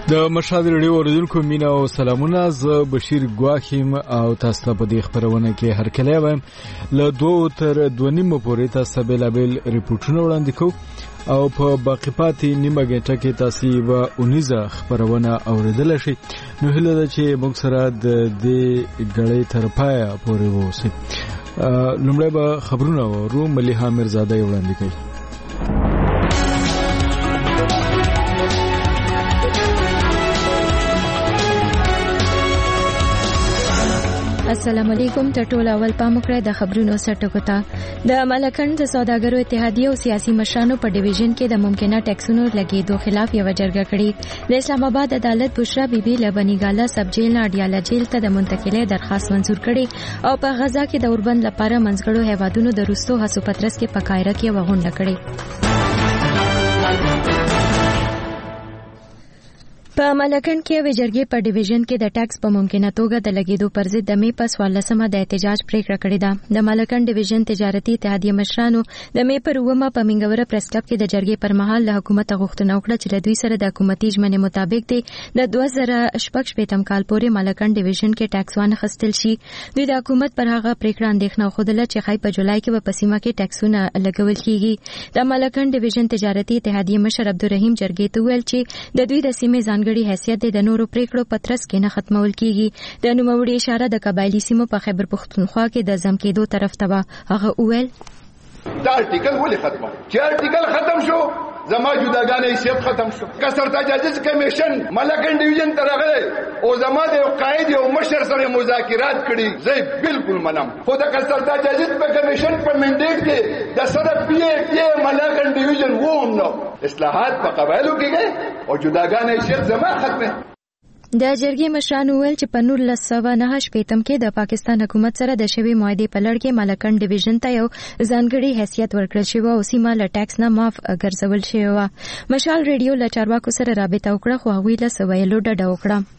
د مشهد ریډیو اوریدونکو مینا او سلامونه. زه بشیر ګواخیم او تاسو په دې خبرونه کې هر کله وایم له 2 تر 2.5 پورې تاسو بیلابل ریپورتونه وړاندې کوو او په باقی پاتې نیمه غنټه کې تاسو به 19 خبرونه اوریدل شي. نو هله ده چې موږ سره د دې غړې تر پایه پورې ووسی. لومړی به خبرونه ورو مليحه میرزاده وړاندې کوي. السلام علیکم. ټول اول پامکړه د خبرونو سرټکو ته د ملکند سوداګرو اتحادیه او سیاسي مشرانو په ډیویژن کې د ممکنه ټیکسونو لګیدو خلاف یو جرګه کړې. د اسلام آباد عدالت بشرا بیبي لبنیګالا سب جیل نه اډیاله جیل ته د منتقلۍ درخواست منزور کړي او په غزا کې د اوربند لپاره منځګړو هیوادونو د روسو هڅو پترس کې په قاهره کې وغونډه کړې. په ملکند کې وجرګي په ډیویژن کې د ټیکس په ممکنه توګه د لګیدو پر ضد د می په 14مه د احتجاج پریکړه کړې ده. د ملکند ډیویژن تجارتي اتحادیه مشرانو د می پر 9مه په منګوره پریس کلب کې د جرګې پر مهال له حکومت غوښتنه وکړه چې د دوی سره د حکومتي ژمنې مطابق د 2016 کال پورې ملکند ډیویژن کې ټیکس وانه خستل شي. دوی د حکومت پر هغه پریکړه اندېښنه خوده چې خای په جولای کې په سیمه کې ټیکسونه لګول کیږي. د ملکند ډیویژن تجارتي اتحادیه مشر عبدالرحیم جرګې ته ویل چې د دوی د سیمې ځانګړي حیثیت د نورو پریکړو پترس کې نه ختمول کیږي. د نوموړي اشاره د قبایلی سیمو په خیبر پختونخوا کې د زم کېدو طرف ته هغه وویل دا ارتیکل ولې ختمه چې ارتیکل ختم شو زما جداګانه حیثیت ختم شو. کسر تجاوز کمیشن ملکند ډیویژن ترغه او زما د قائد او مشر سره مذاکرات کړي زه بالکل منم. خو د کسر تجاوز په کمیشن په منډیټ کې د سره پی ملکند ډیویژن ووم نو اصلاحات په قبایلو کې او جداګانه حیثیت زما ختمه. د جرګې مشرانو ویل چې په 1998 کې د پاکستان حکومت سره د شوی معاهدې په لړ کې ملکند ډیویژن ته یو ځانګړي حیثیت ورکړل شوی او سیمه له ټیکس نه معاف ګرځول شوی و. مشال ریډیو له چارواکو سره رابطه وکړه خو هغوی له سویلو ډډه وکړه.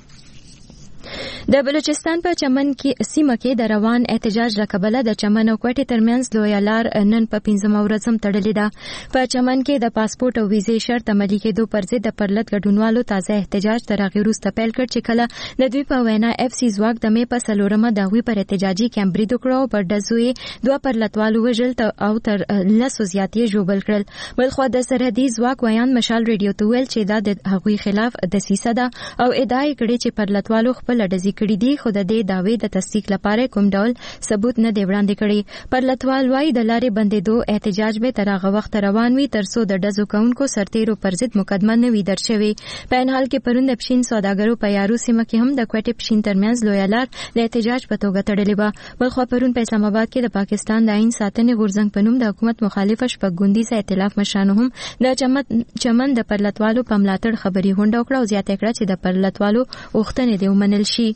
د بلوچستان په چمن کې سیمه کې د روان احتجاج رکبله د چمن او کوټې ترمنځ لوی لار نن په 15 ورځ هم تړلې ده. په چمن کې د پاسپورت او ویزې شرط عملي کېدو پر ضد د پرلط ګډونوالو تازه احتجاج تر هغې وروسته پیل کړ چې کله د دوی په وینا اف سی ځواک د می په 4مه د هغوی پر احتجاجي کیمپ برید وکړ او په ډزو یې 2 پرلطوالو وژل او تر 10 زیات یې ژوبل کړل. بلخوا د سرحدي ځواک ویان مشال ریډیو ته ویل چې دا د هغوی خلاف دسیسه ده او ادعا یې کړې چې پرلطوالو خپل ډزې کړي دي خو د دې دعوی د تصدیق لپاره کوم ډول ثبوت نه دی وړاندې کړی. پرلطوال وايي د لارې بندېدو احتجاج به تر هغه وخت روان وي ترڅو د ډزو کوونکو سرتیرو پر ضد مقدمه نه وي درج شوې. په ان حال کې پرون د پښین سوداګرو په یارو سیمه کې هم د کوټې پښین ترمنځ لوی لار د احتجاج په توګه تړلې و. بلخوا پرون په اسلام آباد کې د پاکستان د آئین ساتنې غورځنګ په نوم د حکومت مخالف شپږګوندیز ائتلاف مشرانو هم د چمن د پرلطوالو په ملاتړ خبري غونډه وکړه او زیاته کړه چې د پرلطوالو غوښتنې دې ومنل شي.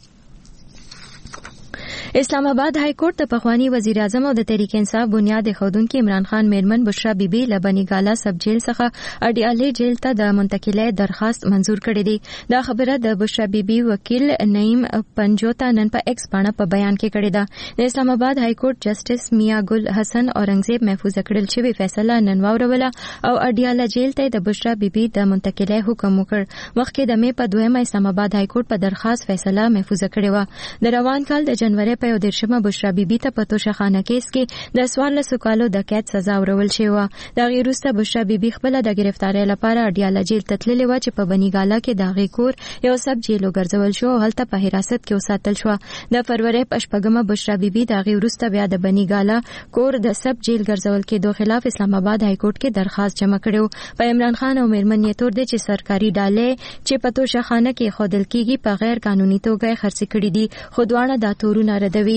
اسلام آباد های کورټ د پخوانی وزیر اعظم او د تحریک انصاف بنیاد خودونکو عمران خان میرمن بشرا بیبي لبنیګالا سب جیل څخه اډیاله جیل ته د منتقلۍ درخواست منزور کړې دي. دا خبره د بشرا بیبي وکیل نعیم پنجوتا نن په ایکس باندې په بیان کې کړې ده. د اسلام آباد های کورټ جسټس میا ګل حسن اورنګزیب محفوظ کړل چې فیصله نن واوروله او اډیاله جیل ته د بشرا بیبي د منتقلۍ حکم وکړ. مخکې د می په 2مه اسلام آباد های کورټ په درخواست فیصله محفوظ کړې و. د روان کال د جنوري په 13مه بشرا بیبي ته په توشخانه کیس کې د 14 کالو د قید سزا ورول شوی و. د غیر وروسته بشرا بیبي خپل د گرفتاری لپاره اډیاله جیل ته تللې و چې په بنیګالا کې د هغې کور یو سب جیل وګرځول شو او هلته په حراست کې وساتل شو. د فروری په 8مه بشرا بیبي د هغې وروسته بیا د بنیګالا کور د سب جیل ګرځول کېدو خلاف اسلام آباد های کورټ کې درخواست جمع کړو. په عمران خان او میرمن یې تور دي چې سرکاري ډالۍ چې په توشخانه کې خودل کېږي په غیر قانوني توګه خرڅ کړي دي خو دواړه دا تورونه ردوي.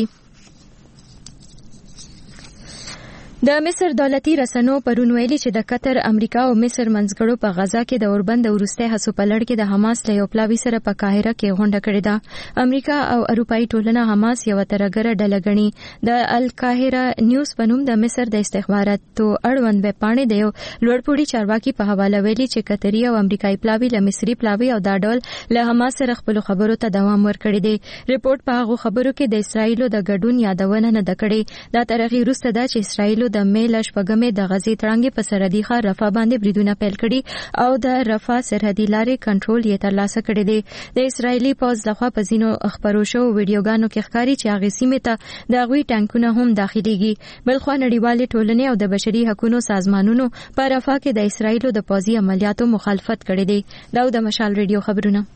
د مصر دولتي رسنیو پرون ویلي چې د قطر، امریکا او مصر منځګړو په غزا کې د اوربند وروستي هڅو په لړ کې د حماس له یو پلاوي سره په قاهره کې غونډه کړې ده. امریکا او اروپאי ټولنه حماس یو ترګره ډله ګڼي. د القاهره نیوز په نوم د مصر د استخباراتو اړوند ویبپاڼې د یو لوړپوړي چارواکي په حواله ویلي چې قطري او امریکایي پلاوي له مصري پلاوي او دا ډول له حماس سره خپل خبرو ته دوام ورکړی دی. ریپورت په هغه خبرو کې د اسرایلو د ګډون یادونه نه ده کړې. دا تر هغې وروسته ده چې اسرایلو د میل شپږمې د غزې تړانګې په سرحدي ښار رفح باندې بریدونه پیل کړي او د رفح سرحدي لارې کنټرول یې ترلاسه کړی دی. د اسرایلی پوځ لخوا په ځینو خپرو شوو ویډیوګانو کې ښکاري چې هغې سیمې ته د هغوی ټانکونه هم داخليږي. بلخوا نړیوالې ټولنې او د بشري حقوقو سازمانونو په رفح کې د اسرایلو د پوځي عملیاتو مخالفت کړی دی. دا د مشال ریډیو خبرونه.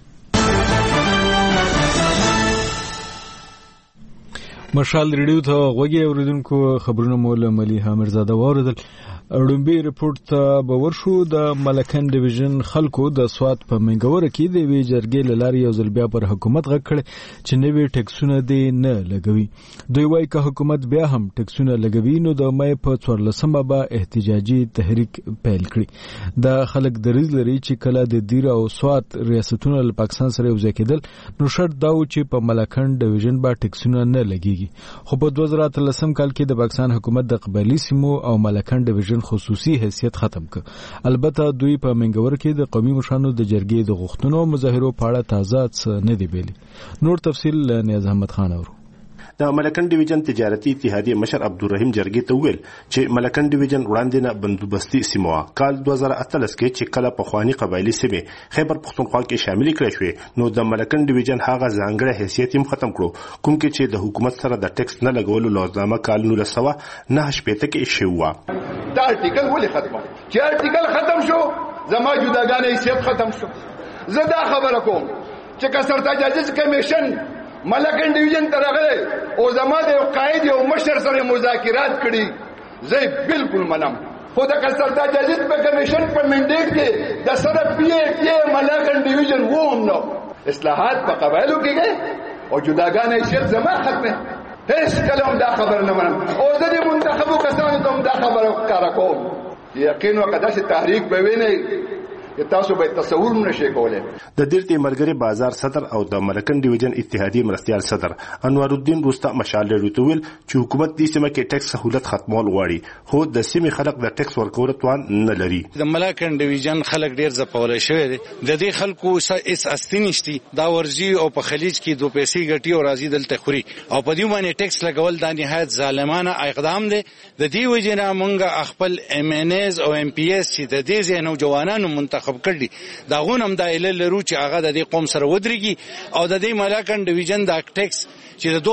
مشال ریډیو ته غوږی اوریدونکو خبرونه مول مليحه مرزاده واوریدل. اړومبي رپورت ته به ورشو. د ملکن ډیویژن خلکو د سوات په منګوره کې د وی جرګې لاري یو ځل بیا پر حکومت غږ کړ چې نوې ټیکسونه دي نه لګوي. دوی وايي که حکومت بیا هم ټیکسونه لګوي نو د مې په 14مه به احتجاجي تحریک پیل کړي. د خلک دریځ لري چې کله د دیر او سوات ریاستونو له پاکستان سره یو ځای کېدل نو شرط دا و چې په ملکن ډیویژن به ټیکسونه نه لګيږي. خو په 2013 کال کې د پاکستان حکومت د قبایلی سیمو او ملکن ډیویژن خصوصي حیثیت ختم کړ. البته دوی په منګور کې د قومي مشرانو د جرګې د غوښتنو مظاهرو په اړه تازه نه دی ویلي. نور تفصیل نیاز احمد خان اورو. د ملکن ډیویژن تجارتي اتحادیه مشر عبدالرحیم جرګې ته ویل چې ملکن ډیویژن وړاندې نه بندوبستي سیمه کال 2013 کې چې کله په خواني قبایلی سیمه خیبر پختونخوا کې شامل کړي شوې نو د ملکن ډیویژن هغه ځانګړی حیثیت هم ختم کړو کوم کې چې د حکومت سره د ټیکس نه لګولو لازمه کال 1909 کې شوه. دا ارتیکل ولې ختم؟ چې ارتیکل ختم شو زما جداګانې حیثیت ختم شو. زه دا خبره کوم چې کسر تجاوز کمیشن ملکن ډیویژن ترغه او زما د قائد او مشر سره مذاکرات کړي زه بالکل منم. خو د کسر تجاوز په کمیشن په منډیټ کې د سره پی ای ملکن ډیویژن ووم نو اصلاحات په قبایلو کې گئے او جداګانې حیثیت زما ختمه. هیڅ کلام دا خبر نه منم او د دې منتخبو کسانو ته دا خبره وکړه کوم. یقین وکړه چې تحریک به ویني تاسو به تصور نشئ کولای. د دیرتي مرګري بازار صدر او د ملکن ډیویژن اتحادیه مرستيال صدر انوار الدین روستا مشال لري چې حکومت دې سیمه کې ټیکس سہولت ختمول غواړي خو د سیمې خلک د ټیکس ورکول توان نه لري. د ملکن ډیویژن خلک ډیر ځپول شوی دي. د دې خلکو اس استینشتي دا ورزي او په خلیج کې دوه پیسې ګټي او راځي دلته خوري او په دې باندې ټیکس لګول د نهایت ظالمانه اقدام دی. د دې وجنه مونږ خپل ام ان ایز او ام پی ایس چې د دې زینو جوانانو منتخب کړي دا غونم د ایل لرو چې هغه د دې قوم سره ودرېږي او د دې ملکن ډیویژن د ټیکس چې د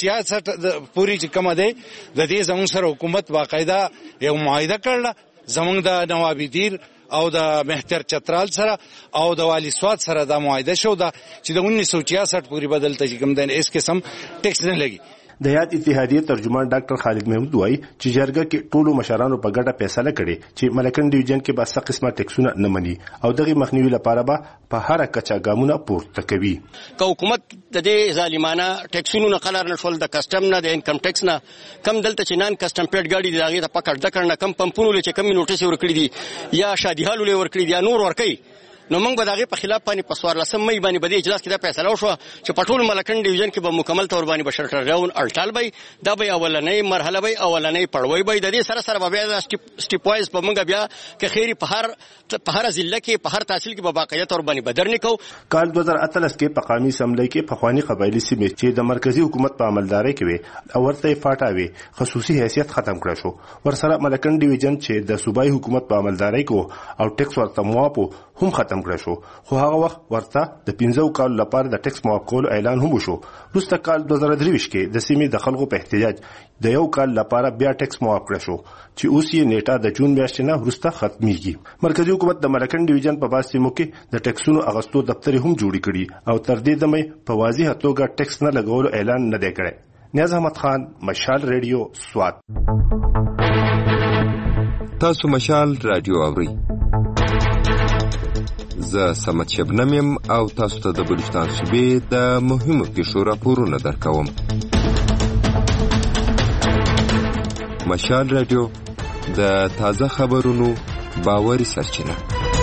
2066 پوری چې کومه ده د دې زموږ سره حکومت باقاعده یو معاهده کړله زموږ د نواب دیر او د مهتر چترال سره او د والی سواد سره د معاهده شو دا چې د 1966 پوری بدلته چې کوم د اس قسم ټیکس نه لګي. د یاد اتحادیه ترجمان ډاکټر خالد محمود وایي چې جرګه کې ټولو مشرانو په ګډه فیصله کړې چې ملکن ډیویژن کې به څه قسمه ټیکسونه نه مني او دغه مخنیوي لپاره به په هر کچا ګامونه پورته کوي. که حکومت د دې ظالمانه ټیکسونو نه قرار نه شول د کسٹم نه د انکم ټیکس نه کم دلته چې نان کسٹم پیډ ګاډي دی هغه ته پکړ د کړنه کم پمپونو چې کم نوټیس ورکړي دي یا شادیحالو له ورکړي دي یا نور ورکړي نو موږ به دغه په خلاف باندې په 14 مې باندې بده اجلاس کې دا فیصله وشو چې په ټول ملکن ډیویژن کې به مکمل تور باندې بشرټر راون الټال بای دا به اولنې مرحله بای اولنې پړوي بای د دې سره سره بیا سټیپ وایز په موږ بیا کې خیری په هر ضلع کې په هر تحصیل کې به باقاعده تور باندې بدر نکو. کال 2013 کې په قومي اسمبلی کې په خواني قبایلی سیمې چې د مرکزی حکومت په عملداري کې وي او ورته فاټاوي خصوصي حیثیت ختم کړ شو. ورسره ملکن ډیویژن چې د صوبایي حکومت په عملداري کې او ټیکس ورته موافو هم ختم کړ شو. خو هغه وخت ورته د 15 کال لپاره د ټیکس معاف کولو اعلان هم وشو. وروسته کال 2023 کې د سیمې د خلکو په احتجاج د یو کال لپاره بیا ټیکس معاف کړ شو چې اوس یې نیټه د جون میاشتې نه وروسته ختميږي. مرکزی حکومت د ملکن ډیویژن په باسي موکه د ټیکسونو اغستو دفتر هم جوړ کړي او تر دې دمه په واضح توګه ټیکس نه لګولو اعلان نه دی کړی. نیاز احمد خان مشال ریډیو سوات. تاسو مشال رادیو اورئ. زه سمت شبنم یم او تاسو ته د بلوچستان صوبې د مهمو پیښو راپورونه درکوم. مشال رادیو د تازه خبرونو باوري سرچینه.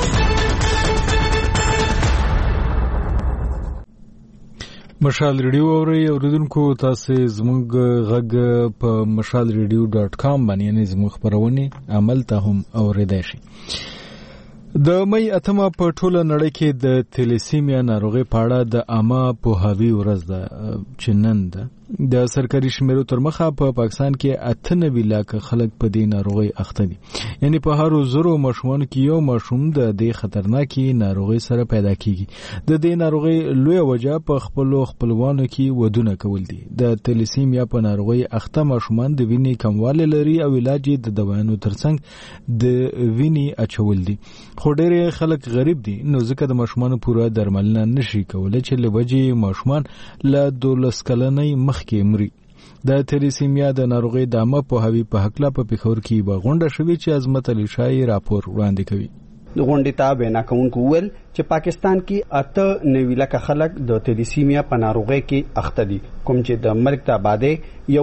مشال ریډیو اورئ اوریدونکو تاسو زموږ غږ په mashalradio.com باندې نه زموږ خبرونه عمل ته هم اوریدای شي. د مې اتمه په ټوله نړۍ کې د تیلیسیمیا ناروغي په اړه د عامه پوهاوي ورځ ده چې نن ده. د سرکاري شمیرو تر مخه په پاکستان کې 98 لک خلک په دې ناروغي اخته دي. یعنی په هر 100 ماشومان کې یو ماشوم د دې خطرناکي ناروغي سره پیدا کیږي. د دې ناروغي لوی وجہ په خپلوانو کې ودونه کول دي. د تیلیسیمیا په ناروغي اخته ماشومان د وینې کموالی لري او علاج د دوايانو ترڅنګ د وینې اچول دي. خو ډېر خلک غریب دي نو ځکه د ماشومان پوره درملنه نشي کولای چې لوجې ماشومان له 12 کلنۍ مخکې مري. د تیلیسیمیا د ناروغي د عامه پوهاوي په حق لا په پیښور کې به غونډه شوې چې عظمت علي شاه راپور وړاندې کوي. د غونډې ته وینا کوونکو ویل چې پاکستان کې 98 لک خلک د تیلیسیمیا په ناروغي کې اخته دي کوم چې د مرګ ته باندې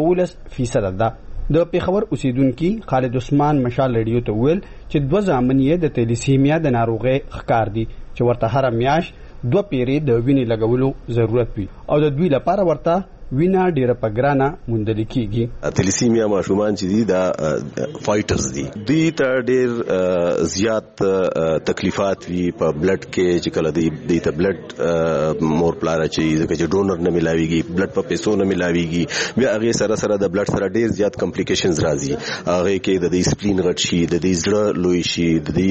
11% ده. د پیښور اوسیدونکو خالد عثمان مشال ریډیو ته ویل چې 2 ځامن یې د تیلیسیمیا د ناروغي ښکار دي چې ورته هر میاش 2 پیری د وینې لګولو ضرورت وي او د دوی لپاره ورته وینا ډیره پګرانه موندل کیږي. تیلیسیمیا ماشومان چې دي دا فایټرز دي. دوی ته ډیر زیات تکلیفات وي په بلډ کې چې کله دوی ته بلډ مور پلار چې ځکه ډونر نه ملاويږي بلډ په پیسو نه ملاويږي بیا هغه سره د بلډ سره ډیر زیات کمپلیکیشنز راځي. هغه کې د دې سپلین غټ شي د دې زړه لوی شي د دې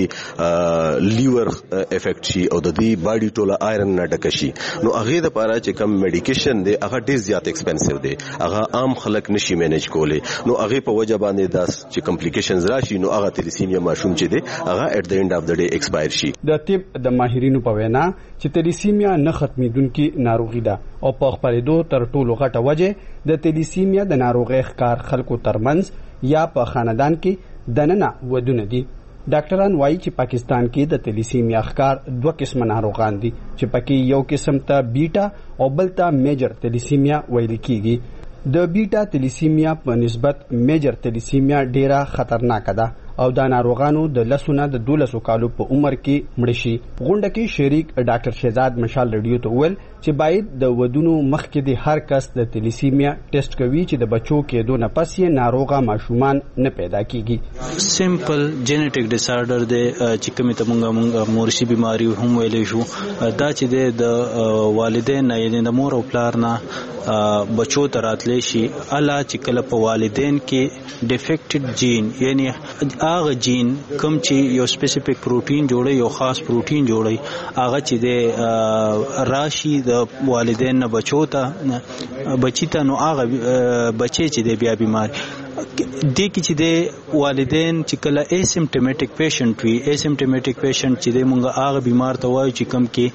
لیور افیکټ شي او د دې باډي ټوله آیرن نه ډک شي. نو هغه د پاره چې کم میډیکیشن دی هغه ډیر زیات ایکسپنسیو دی هغه عام خلک نشي مینج کولی. نو هغه په وجه باندې داس چې کمپلیکیشنز راشي نو هغه تیلیسیمیا ماشوم چې دی هغه اټ د اینډ اف د ډے ایکسپایر شي. د طب د ماهرینو په وینا چې تیلیسیمیا نه ختمیدونکي ناروغي ده او په خپرېدو تر ټولو غټه وجه د تیلیسیمیا د ناروغي ښکار خلکو ترمنځ یا په خاندان کې دننه ودونه دي. ډاکټران وایي چې پاکستان کې د تیلیسیمیا ښکار 2 قسمه ناروغان دي چې پکې یو قسم ته بیټا او بل ته میجر تیلیسیمیا ویل کیږي. د بیټا تیلیسیمیا په نسبت میجر تیلیسیمیا ډیره خطرناک ده او دا ناروغانو د 12 کالو په عمر کې مړ شي. غونډه کې شریک ډاکټر شهزاد مشال ریډیو ته ویل چې باید د ودونو مخکې د هر کس د تیلیسیمیا ټیسټ کوي چې د بچو کېدو نه پس یې ناروغه ماشومان نه پیدا کیږي. سمپل جینیټک ډیسارډر دی چې کومه ته مونږه مورشي بیماری هم ویلې شو. دا چې د والدین نه یعنی د مور او پلار نه بچو ته راتلی شي الا چې کله په والدین کې ډیفیکټډ جین یعنی هغه جین کوم چې یو سپیسیفیک پروتین جوړي یو خاص پروتین جوړي هغه چې د راشي د والدین نه بچو ته بچی ته نو هغه بچي چې د بیا بیمار دې کې چې د والدین چې کله ایسیمپټومیټک پیشنټ وي ایسیمپټومیټک پیشنټ چې د مونږه هغه بیمار ته وایي چې کم کې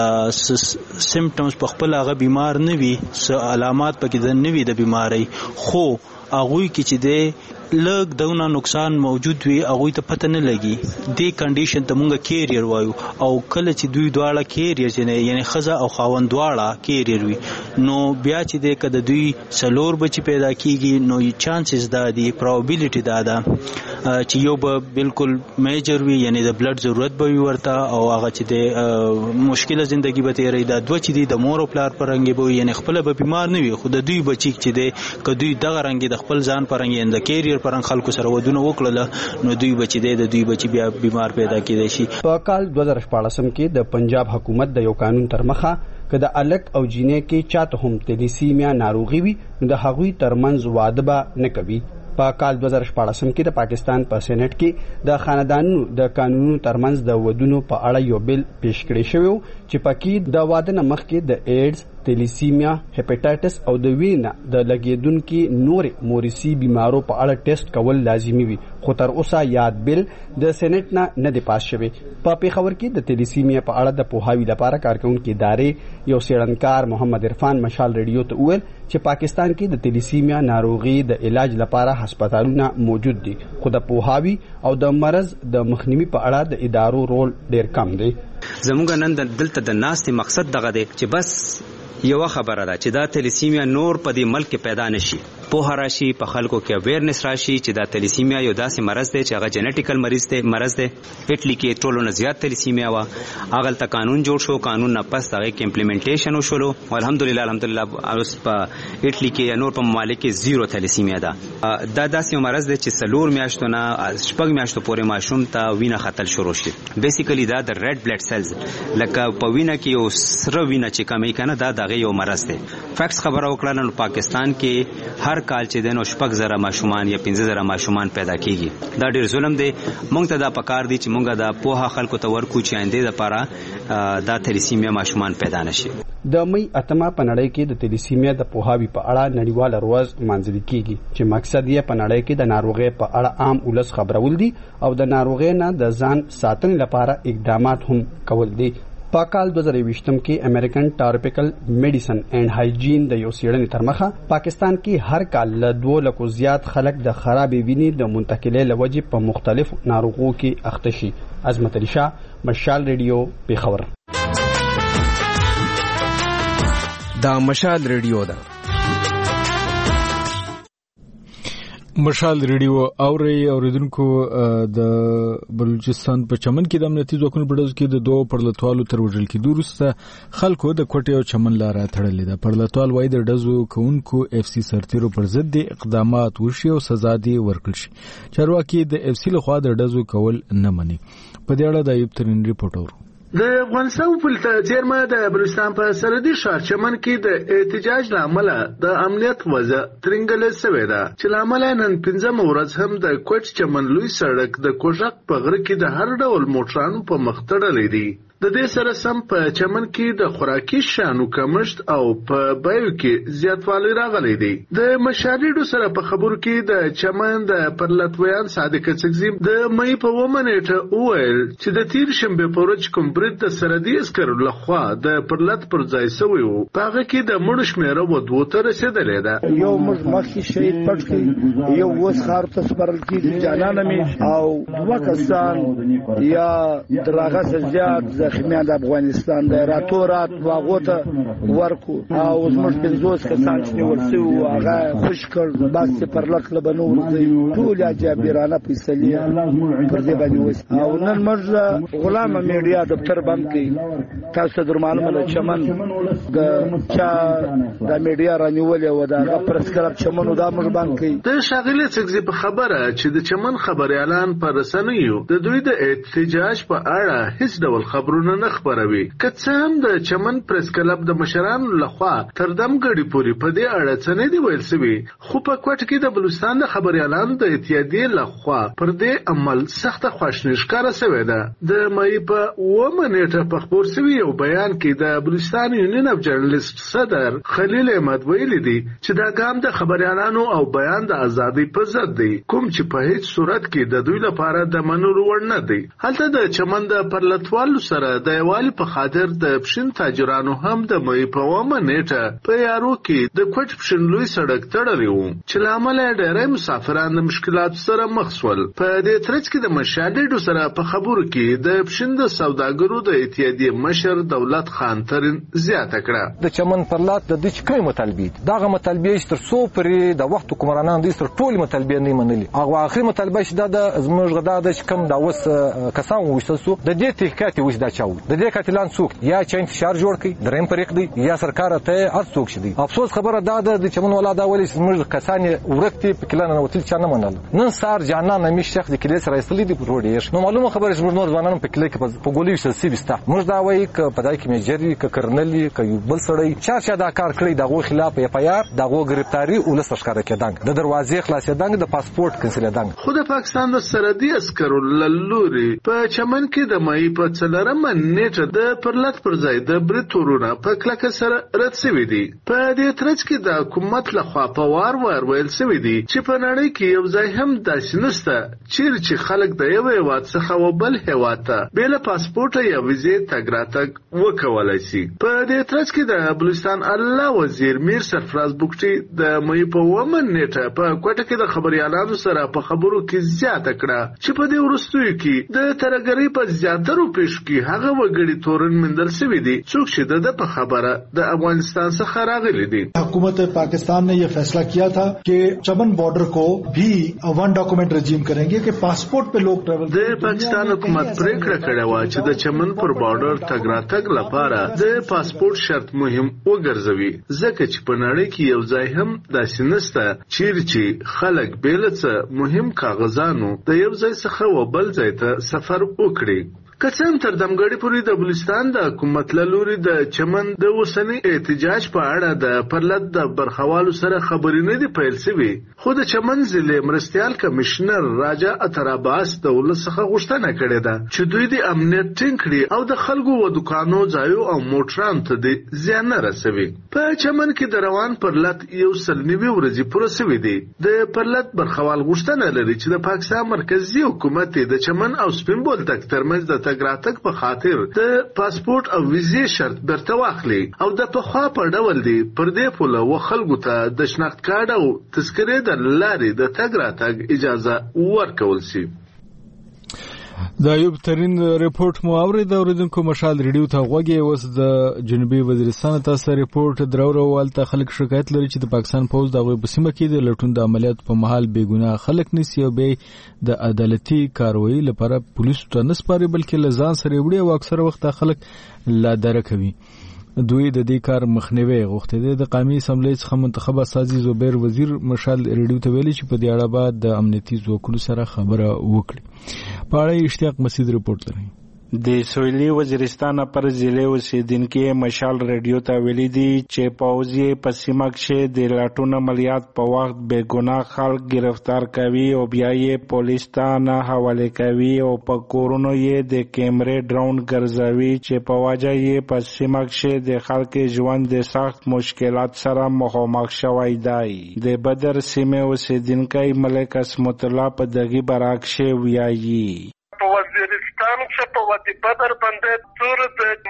سیمپټمز په خپل هغه بیمار نه وي علامات پکې نه وي د بیماری خو هغه کې چې د لږ دونه نقصان موجود وي هغه ته پته نه لګي. دې کنډیشن ته مونږه کیریئر وایو او کله چې دوی دواړه کیریئر یعنی خزه او خاوند دواړه کیریئر وي نو بیا چې د کده دوی سلور بچی پیدا کیږي نو چانسز دا دي پروبابیلیټي دا ده چې یو به بالکل میجر وي یعنی د بلډ ضرورت به ورته او هغه چې د مشکله ژوندۍ به تیرې دا دوه چې د مور او پلار پرنګي به یعنی خپل به بیمار نه وي خو د دوی بچی چې د کدوې دغه رنګي د خپل ځان پرنګي اند کیریئر پرنګ خلکو سره ودونه وکړل نو دوی بچی د دوی بچی بیا بیمار پیدا کیدای شي. په کال 2014 کې د پنجاب حکومت د یو قانون تر مخه کده الک او جینې کې چاته هم تیلیسیمیا ناروغي وي نو د هغوی ترمنځ واده به نه کوي. په کال 2014 کې د پاکستان په سېنات کې د خاندانونو د قانونونو ترمنځ د ودونو په اړه یو بل پیش کړی شوی چې پکې د واده نه مخکې د ایډز تیلیسیمیا هپاتایټس او د وینا د لګیدونکو نور مورثي بیمارو په اړه ټیسټ کول لازمي وي خو تر اوسه یاد بل د سېنات نه دی پاس شوی. په پیښور کې د تیلیسیمیا په اړه د پوهاوی لپاره کارکونکو ادارې یو سیړنکار محمد عرفان مشال ریډیو ته ویل چې پاکستان کې د تیلیسیمیا ناروغي د علاج لپاره هسپتالونه موجود دي خو د پوهاوی او د مرض د مخنیوي په اړه د ادارو رول ډیر کم دی. زموږ نن دلته د ناستې مقصد دغه دی چې بس یو خبره ده چې دا تلیسیمیا نور په دې ملک کې پیدا نشي، په راشي په خلکو کې اویرنس راشي چې دا تلیسیمیا یو داسې مرض دی چې هغه جنټیکل مرض دی. اټلی کې ټولو نه زیات تلیسیمیا وا، هغه ته قانون جوړ شو، قانون نه پس هغه کې امپلیمنټیشن وشولو، الحمدلله اوس په اټلی کې نور په ممالک کې زیرو تلیسیمیا ده. دا داسې مرض دی چې 4 میاشتو نه 6 میاشتو پورې ماشوم ته وینه ختل شروع شي. بیسیکلی دا د ریډ بلډ سیلز لکه په وینه کې یو سره وینه چې کمی کنه دا دغه یو مرض دی. فیکس خبره وکړه نو پاکستان کې هر کال چې دنو 6,000 ماشومان یا 15,000 ماشومان پیدا کیږي. دا ډیر ظلم دی. مونږ ته دا پکار دی چې مونږه دا پوها خلکو ته ورکو چې آینده لپاره دا تلیسیمیا ماشومان پیدا نشي. د مې اتمه په نړۍ کې د تلیسیمیا د پوهاوي په اړه نړیواله ورځ مانځل کیږي چې مقصد یې په نړۍ کې د ناروغۍ په اړه عام ولس خبرول دي او د ناروغۍ نه د ځان ساتنې لپاره اقدامات هم کول دي. په کال 2020 کې امریکن ټاپیکل میډیسن اینڈ هایجین د یو سیړنې تر مخه پاکستان کې هر کال له 2 لکو زیات خلک د خرابې وینې د منتقلۍ لوجې په مختلف ناروغو کې اخته شي. عظمت علي شاه، مشال ریډیو، پیښور. دا مشال ریډیو ده. مشال ریډیو اوریدونکو د بلوچستان په چمن کې د امنیتي ځواکونو په ډزو کې د 2 پړلتوالو تر وژل کېدو وروسته خلکو د کوټې او چمن لاره تړلې ده. پړلتوال وایي د ډزو کوونکو اف سی سرتیرو پر ضد اقدامات وشي او سزا دې ورکړل شي. چارواکي د اف سی لخوا د ډزو کول نه مني. په دې اړه د ایوب ترین ریپورت اورو. د افغانستان په څیرمه د بلوچستان په سرحدي ښار چمن کې د احتجاج لامل د امنیت وضع ترنګل شوې ده چې لامل نن 15 ورځ هم د کوټ چمن لوی سړک د کوژق په غره کې د هر ډول موټرانو په مخ تړلې دي. د دې سره سم په چمن کې د خوراکي شیانو کمښت او په بیو کې زیاتوالی راغلی دی. د مشاریډو سره په خبرو کې د چمن د پرلتویان صادق څګزیم د مې په ومنېټه وویل چې د تیر شنبه په ورځ کوم برید د سرحدي عسکرو لخوا د پرلت پر ځای شوی و، په هغه کې د مړو شمېره و 2 ته رسېدلې ده. یو مخکې شهید پټ کړي، یو اوس ښار ته سپارل کېږي جانانه مې او 2 کسان یا درغه زیات زخمیان د افغانستان د راتورات واغوته ورکو او زموږ 50 کسان چې نیول شوي هغه خوش کړ. بس پر لک لبنو ورځي ټول جابرانه فیصلې پر دې باندې وس او نن موږ غلام میډیا دفتر بند کړي. تاسو در معلومه چمن د چا د میډیا رانیولې و دا پرس کلب چمنو دا موږ بند کړي. د شاغله څګزي په خبره چې د چمن خبري اعلان پر رسنیو د دوی د احتجاج په اړه هیڅ ډول خبرونه نه خبروي. که څه هم د چمن پرس کلب د مشرانو لخوا تر دمګړي پوري په دې اړه څه نه دی ویل شوی، خو په کوټ کې د بلوچستان د خبري اعلان د اتحادیې لخوا پر دې عمل سخته خواشنی ښکاره شوې ده. د مې په ومنېټه په خبر شوی یو بیان کې د بلوچستان یونین اف جرنالست صدر خلیل احمد ویلي دی چې دا ګام د خبري اعلانو او بیان د ازادۍ په ضد دی، کوم چې په هیڅ صورت کې د دوی لپاره د منلو وړ نه دی. هلته د چمن د پرلتوالو سره د یوالي په خاطر د پښین تاجرانو هم د مې په ومنېټه په یارو کې د کوټ پښین لوی سړک تړلی و چې لامل ډېری مسافران د مشکلات سره مخ شول. په دې ترڅ کې د مشاډېډو سره په خبرو کې د پښین د سوداګرو د اتحادیې مشر دولت خان ترین زیاته کړه. د چمن پرلات د دې کوم مطالبه دغه مطالبه تر څو پرې د وخت حکومرانان د تر ټول مطالبه نه منلي. هغه اخري مطالبه شته د زموږ غدا د کم د اوس کسان وشتل سو د دې تحقیقات وش دا چاو د دې قاتلان څوک یا چې انتشار جوړ کړي دریم پرېق دی یا سرکار ته هر څوک شدي. افسوس خبره دا ده د چمن ولاده ولې زموږ کسان ورکتي په کلان نه وتل چا نه منل. نن سار جانان مې شیخ د کلی سره استلې دی پروډیش نو معلومه خبره زموږ نور ځوانانو په کلی کې په ګولې وسل سیبستا موږ دا وایي ک په دای کې میجری ک کرنلی ک یو بل سړی چا دا کار کړی دغه خلاف اف آی آر دغه گرفتاری ولس ښکارا کېدنګ د دروازې خلاصېدنګ د پاسپورت کنسلېدنګ. خو د پاکستان د سرحدي عسکرو لوري په چمن کې د مې په څلرمه نیټه د پرلت پر ځای د بریتورونه په کلکه سره رد شوي دي. په دې ترڅ کې د حکومت لخوا په وار ویل شوي دي چې په نړۍ کې یو ځای هم داسې نشته چې خلک د یو هېواد څخه و بل هېواد ته بې له پاسپورټه یا ویزې تګ راتګ وکولی شي. په دې ترڅ کې د بلوچستان اعلی وزیر میر سرفراز بوګټي د مې په 9 نیټه په کوټه کې د خبريالانو سره په خبرو کې زیاته کړه چې په دې وروستیو کې د ترګری په زیاترو پیښو کې هغه وګړي تورن مندل شوی دي څوک چې د په خبره د افغانستان څخه راغلي دي. हुकूमत पाकिस्तान ने यह फैसला किया था कि चमन बॉर्डर को भी वन डॉक्यूमेंट रजीम करेंगे कि पासपोर्ट पे लोग travel. د Pakistan حکومت پریکړه کړې و چې د چمن پر بارډر تګ راتګ لپاره د پاسپورت شرط مهم وګرځوي ځکه چې په نړۍ کې یو ځای هم داسې نشته چې خلک بیلڅ مهم کاغذانو د یو ځای څخه و بل ځای ته سفر وکړي. کڅن تر دمګړی پوری د بلوچستان د حکومت لوري د چمن د وسنی احتجاج په اړه د پرلط د برخوالو سره خبرې نه دی پیل شوی خو د چمن ضلع مرستيال کمشنر راجا اتر عباس د ولسخه غوښتنه کړې ده چې دوی د امنیت ټینګ کړي او د خلکو و دکانو ځایو او موټرانو ته د زیان نه رسوي. په چمن کې د روان پرلط یو سلنوي ورځې پوره شوی دی. د پرلط برخوال غوښتنه لري چې د پاکستان مرکزی حکومت د چمن او سپینبول تک ترمنځ د تګراتک په خاطر د پاسپورت او ویزې شرط برته واخلي او د پخوا په ډول دی پر دې پوله و خلکو ته د شناخت کارت او تذکرې د لارې د تګراتک اجازه ورکول شي. د ایوب ترين ریپورت مو اورید اوریدونکو مشال ریډیو ته غوږی وس د جنوبي وزیرستان تاسو ریپورت دراوروال ته خلک شکایت لري چې د پاکستان پوز د غوي بسمه کې د لټون د عملیات په محل بیګناه خلک نسی او به د عدالتي کاروایی لپاره پولیسو ته نسپاري بلکې لزان سره وړي او اکثر وخت خلک لا درکوي. دوی د دې کار مخنیوي غوښتي دي. د قومي اسمبلی څخه منتخب اساسي زبیر وزیر مشال ریډیو ته ویلي چې په دې اړه بعد د امنیتي ځواکونو سره خبره وکړي. په اړه اشتیاق مسعود رپورټ لري. د سویلی وزیرستان پر ضلع اوسیدونکو مشال ریډیو ته ویلي دي چې پوځي په سیمه کې د لاټون عملیات په وخت بے ګناه خلک گرفتار کوي او بیا یې پولیس ته نه حواله کوي او په کورونو یې د کیمرې ډرون ګرځوي چې په وجه یې په سیمه کې د خلکو ژوند د سخت مشکلات سره مخامخ شوی دی. د بدر سیمه اوسیدونکو ملک اسمت الله په دغه برعکس ویایي وزیرستان سے په وادي بدر باندې تور د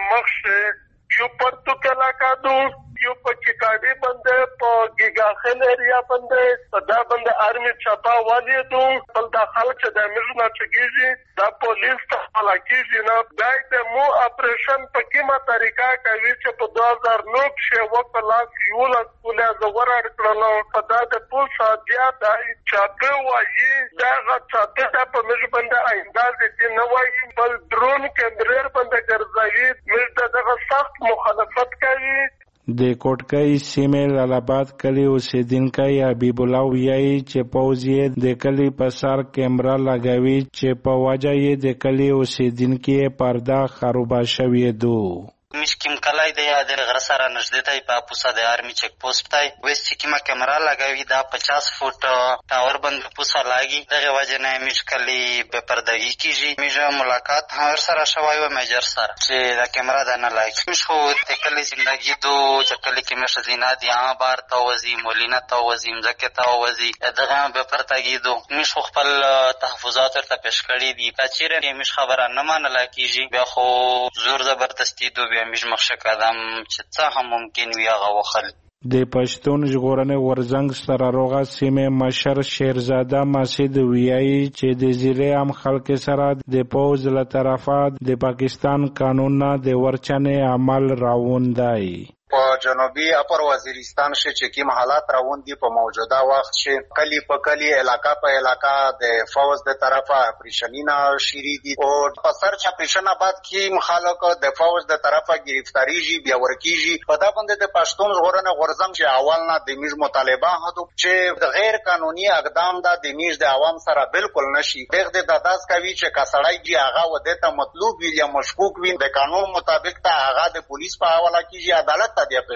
مخ یو پرتو کلا کادو یو په چیکاډي باندې په ګیګا خل ایریا باندې دا باندې آرمي چاپا والی دو بل دا خلک د امرنا چګیږي دا پولیس ته حلاکیږي نه دای ته مو اپریشن په کومه طریقه کوي چې په 2009 کې وخت لاس یو لاس کوله زغره کړنو په دا د پولیس اجازه دای چاپه وایي دا غاټه ته په مې باندې آینده دې نه وایي بل ډرون کیمرې باندې ګرځي مې دا سخت مخالفت کوي. د کوټکۍ سیمې لالاباد کلی اوسیدونکی حبیب الله ویایي چې پوځ یې د کلي په سر کیمرا لګوي چې په وجه یې د کلي اوسیدونکي پرده خرابه شوې دو. مشکیم کلای د یادر غره سره نږدې ته په پوسا د آرمي چک پوسټ ته وېست کیما کیمرا لګوي دا 50 فوټ ټاور باندې پوسا لاګي دغه وجه نه مشکلي به پردګي کیږي. میجه ملاقات هر سره شوی و میجر سره چې دا کیمرا د نه لایک مش خو د کلی زندگی دو چې کلی کې مشه زینا دي ها بار توزی مولینا توزی مزکه توزی دغه به پردګي دو مش خپل تحفظات ته پیش کړی دي چې مش خبره نه منل کیږي بیا خو زور زبردستی دو مش مخشه کدم چې څه هم ممکن وي هغه وخل. د پښتون ژغورنې ورزنګ سره روغه سیمه مشر شیرزاده مسجد ویایي چې د ضلع عام خلک سره د پوز له طرفه د پاکستان قانون نه د ورچنې عمل راوندای. په جنوبي اپر وزیرستان کې کوم حالات روان دي په موجوده وخت کې کلی په کلی علاقہ په علاقہ د فوج د طرفه اپریشنینا شری دي او په سر چې اپریشن آباد کې مخالک د فوج د طرفه گرفتاریږي بیا ورکیږي په دا باندې د پښتون ژغورنې غورځنګ چې اول نه د میج مطالبه هدو چې د غیر قانوني اقدام د میج د عوام سره بالکل نشي دغه د داس کوي چې کسړای دی هغه ودته مطلوب وي یا مشکوک وي د قانون مطابق ته هغه د پولیس په حواله کیږي عدالت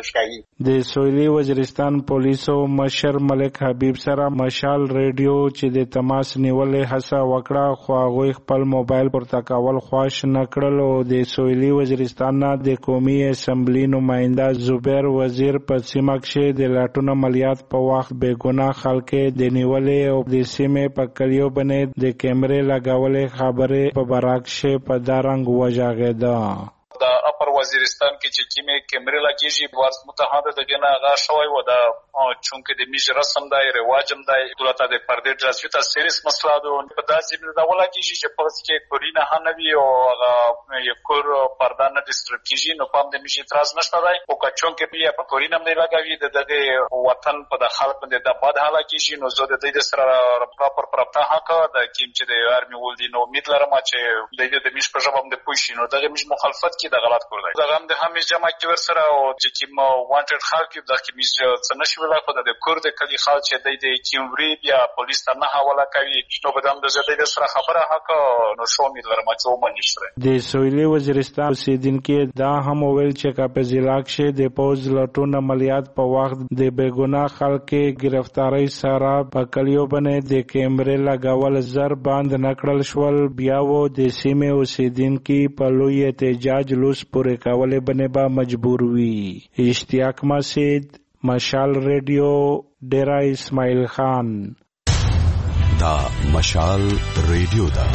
د سویلی وزیرستان پولیسو مشر ملک حبیب سره مشال ریډیو چې د تماس نیولې هڅه وکړه خو هغه خپل موبایل پر تکاول خواش نکړل او د سویلی وزیرستان نه د قومي اسمبلی نماینده زبیر وزیر په سیمه کې د لاټون عملیات په وخت بے ګناه خلک د نیولې او د سیمې په کلیو باندې د کیمرې لګولې خبره په برعکس په دارنګ وژاغېده. د اپر وزیرستان کې چې کومې کیمرې لګیږي ورس متحده د جنا غا شوی و د چونکه د میج رسم دی رواجم دی دولت د پردې جزوی ته سیریس مسله ده په داسې د ولګیږي چې په کې کورینه هنوي او هغه یو کور پرده نه ډیسټرب کیږي نو پام د میج اعتراض نشته دی او که چونکه بیا په کورینه نه لګوي دغه وطن په د خلک باندې د بد حال کیږي نو زه د دې سره پراپر پرپتا حق د کیم چې د ارمي ولدي نو امید لرم چې د دې د میش په ژبه باندې پوښي نو دغه میش مخالفت کې د غلط کور دی دغه هم د همیش جمع کې ور سره او چې کیم وانټډ خلک د کیم میش څه نشي ولا خو د کور د کلی خلک چې د کیم وری بیا پولیس ته نه حواله کوي نو په دام د دې سره خبره حق نو شو امید لرم چې ومني سره د سویلي وزیرستان اوسیدونکو دا هم ویل چې کا په ضلع کې د پوز لټون عملیات په وخت د بیګناه خلک گرفتاری سره په کلیو باندې د کیمرې لګول زر باند نکړل شول بیا و د سیمه اوسیدونکو په لوی احتجاج لوس پورې کولې باندې با مجبور وي اشتیاق مسجد مشال ریډیو ډیرا اسماعیل خان دا مشال ریډیو دا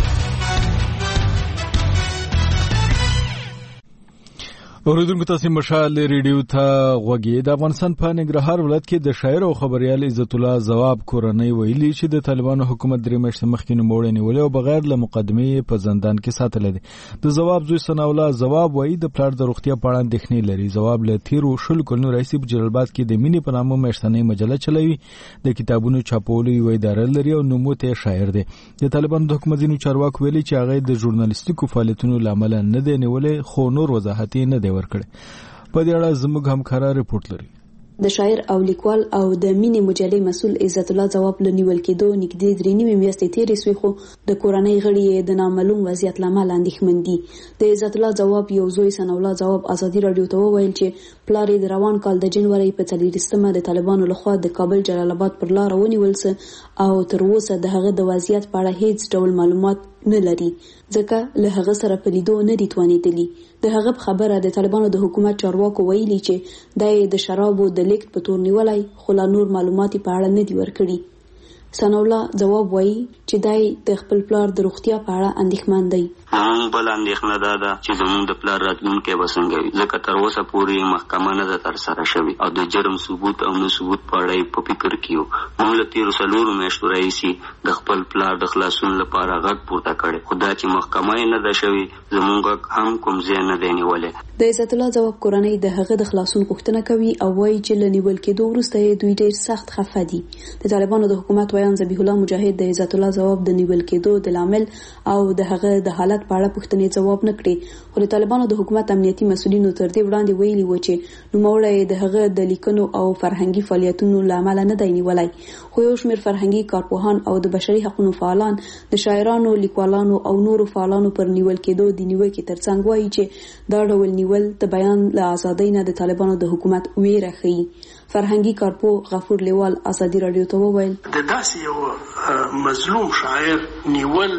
اوریدونکو تاسو مشال ریډیو ته غوږی د افغانستان په ننګرهار ولایت کې د شاعر او خبريال عزت الله جواب کورنۍ ویلي چې د طالبانو حکومت درې میاشتې مخکې نوموړی نیولې او بغیر له مقدمې په زندان کې ساتل دي د جواب زوی ثنا الله جواب وایي د پلار د روغتیا په اړه اندېښنې لري جواب له تیرو شل کلونو راځي په جلال آباد کې د مینې په نامه میاشتنۍ مجله چلوي د کتابونو چاپولو یو اداره لري او نوموته شاعر دی د طالبانو د حکومت ځینو چارواکو ویلي چې هغه د ژورنالیستیکو فعالیتونو لامل نه دی نیولې خو نور وضاحت نه دی ورکړي په دې اړه زموږ همکارا رپورت لري د شاعر او لیکوال او د مینې مجلې مسول عزت الله جواب لنیول کېدو نږدې 3 میاشتې تیرې شوې خو د کورنۍ غړي د نامعلوم وضعیت لامل اندېښمن دي د عزت الله جواب یو زوی ثنا الله جواب ازادي رادیو ته وویل چې پلار د روان کال د جنوري په 4مه د طالبانو لخوا د کابل جلال آباد پر لار ونیول او تر اوسه د هغه د وضعیت په اړه هیڅ ډول معلومات نه لري ځکه له هغه سره په لیدو نه دي توانیدلی د هغه خبره د طالبانو د حکومت چارواکو ویلي چې د شرابو د لیکت په تور نیولای خو لا نور معلومات په اړه نه دي ورکړي ثنا الله جواب وایي چې د خپل پلار د روغتیا په اړه اندېښمن دی هم بل اندېښنه ده چې زموږ د پلار راتلونکی به څنګه وي ځکه تر اوسه پورې محکمه نه ده ترسره شوې او د جرم ثبوت او نه ثبوت په اړه په فکر کې یو موږ له تېرو 4 میاشتو راهیسې د خپل پلار د خلاصون لپاره غږ پورته کړی خو دا چې محکمه یې نه ده شوې زموږ هم کوم ځای نه دی نیولی د عزت الله جواب کورنۍ د هغه د خلاصون غوښتنه کوي او وایي چې له نیول کېدو وروسته دوی ډېر سخت خفه دي د طالبانو د حکومت ویان ذبیح الله مجاهد د عزت الله جواب د نیول کېدو د لامل او د هغه د حالت په اړه پوښتنې جواب نه کړي خو د طالبانو د حکومت امنیتي مسؤلینو تر دې وړاندې ویلي و چې نوموړی د هغه د لیکنو او فرهنګي فعالیتونو لامل نه دی نیولای خو یو شمېر فرهنګي کارپوهان او د بشري حقوقو فعالان د شاعرانو لیکوالانو او نورو فعالانو پر نیول کېدو د نیوکې ترڅنګ وایي چې دا ډول نیول د بیان له ازادۍ نه د طالبانو د حکومت ویره ښيي فرهنګي کارپو غفور لیوال ازادي رادیو ته وویل د داسې یو مظلوم شاعر نیول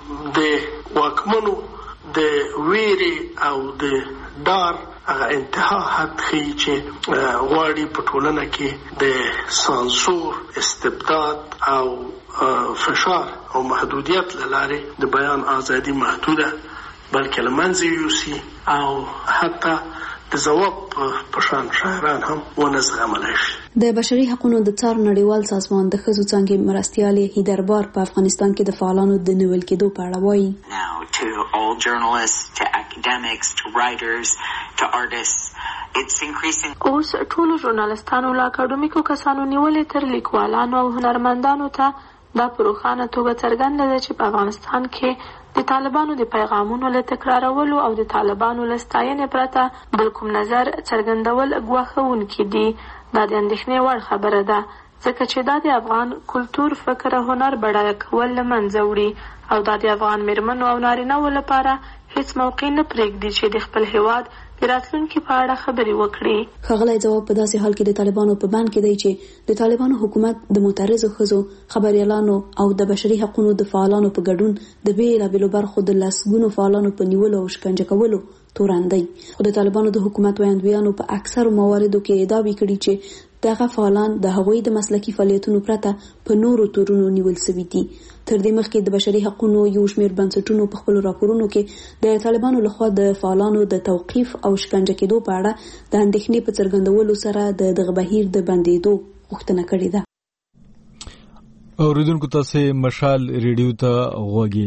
د واکمنو د ویرې او د ډار هغه انتها حد ښيي چې غواړي په ټولنه کې د سانسور استبداد او فشار او محدودیت له لارې د بیان ازادي محدوده بلکې له منځه یوسي او حتی د جواب په شان شاعران هم ونه زغملی شي د بشري حقوقو د څار نړیوال سازمان د ښځو څانګې مرستیالې هیدربار په افغانستان کې د فعالانو د نیول کېدو په اړه وایي to all journalists, to academics, to writers, to artists. It's increasing. اوس ټولو ژورنالستانو له اکاډمیکو کسانو نیولې تر لیکوالانو او هنرمندانو ته دا په روښانه توګه څرګنده ده چې په افغانستان کې د طالبانو د پیغامونو له تکرارولو او د طالبانو له ستاینې پرته بل کوم نظر څرګندول ګواښونکي دي دا د اندېښنې وړ خبره ده ځکه چې دا د افغان کلتور فکر او هنر بډایه کول له منځه وړي او دا د افغان میرمنو او نارینه‌و لپاره هیڅ موقع نه پرېږدي چې د خپل هیواد د راتلونکي په اړه خبرې وکړي ښاغلی جواب په داسې حال کې د طالبانو په بند کې دی چې د طالبانو حکومت د معترضو ښځو خبریالانو او د بشري حقوقو د فعالانو په ګډون د بېلابېلو برخو د لسګونو فعالانو په نیولو او شکنجه کولو تورن دی خو د طالبانو د حکومت ویاندویانو په اکثرو مواردو کې ادعا کړې چې دغه فعالان د هغوی د مسلکي فعالیتونو پرته په نورو تورونو نیول شوي دي. تر دې مخکې د بشري حقوقو یو شمېر بنسټونو په خپل راپورونو کې د طالبانو لخوا د فعالانو د توقیف او شکنجه کېدو په اړه د اندېښنې په څرګندولو سره دغه بهیر د بندېدو غوښتنه کړې ده. اوریدونکو تاسو مشال ریډیو ته غوږی.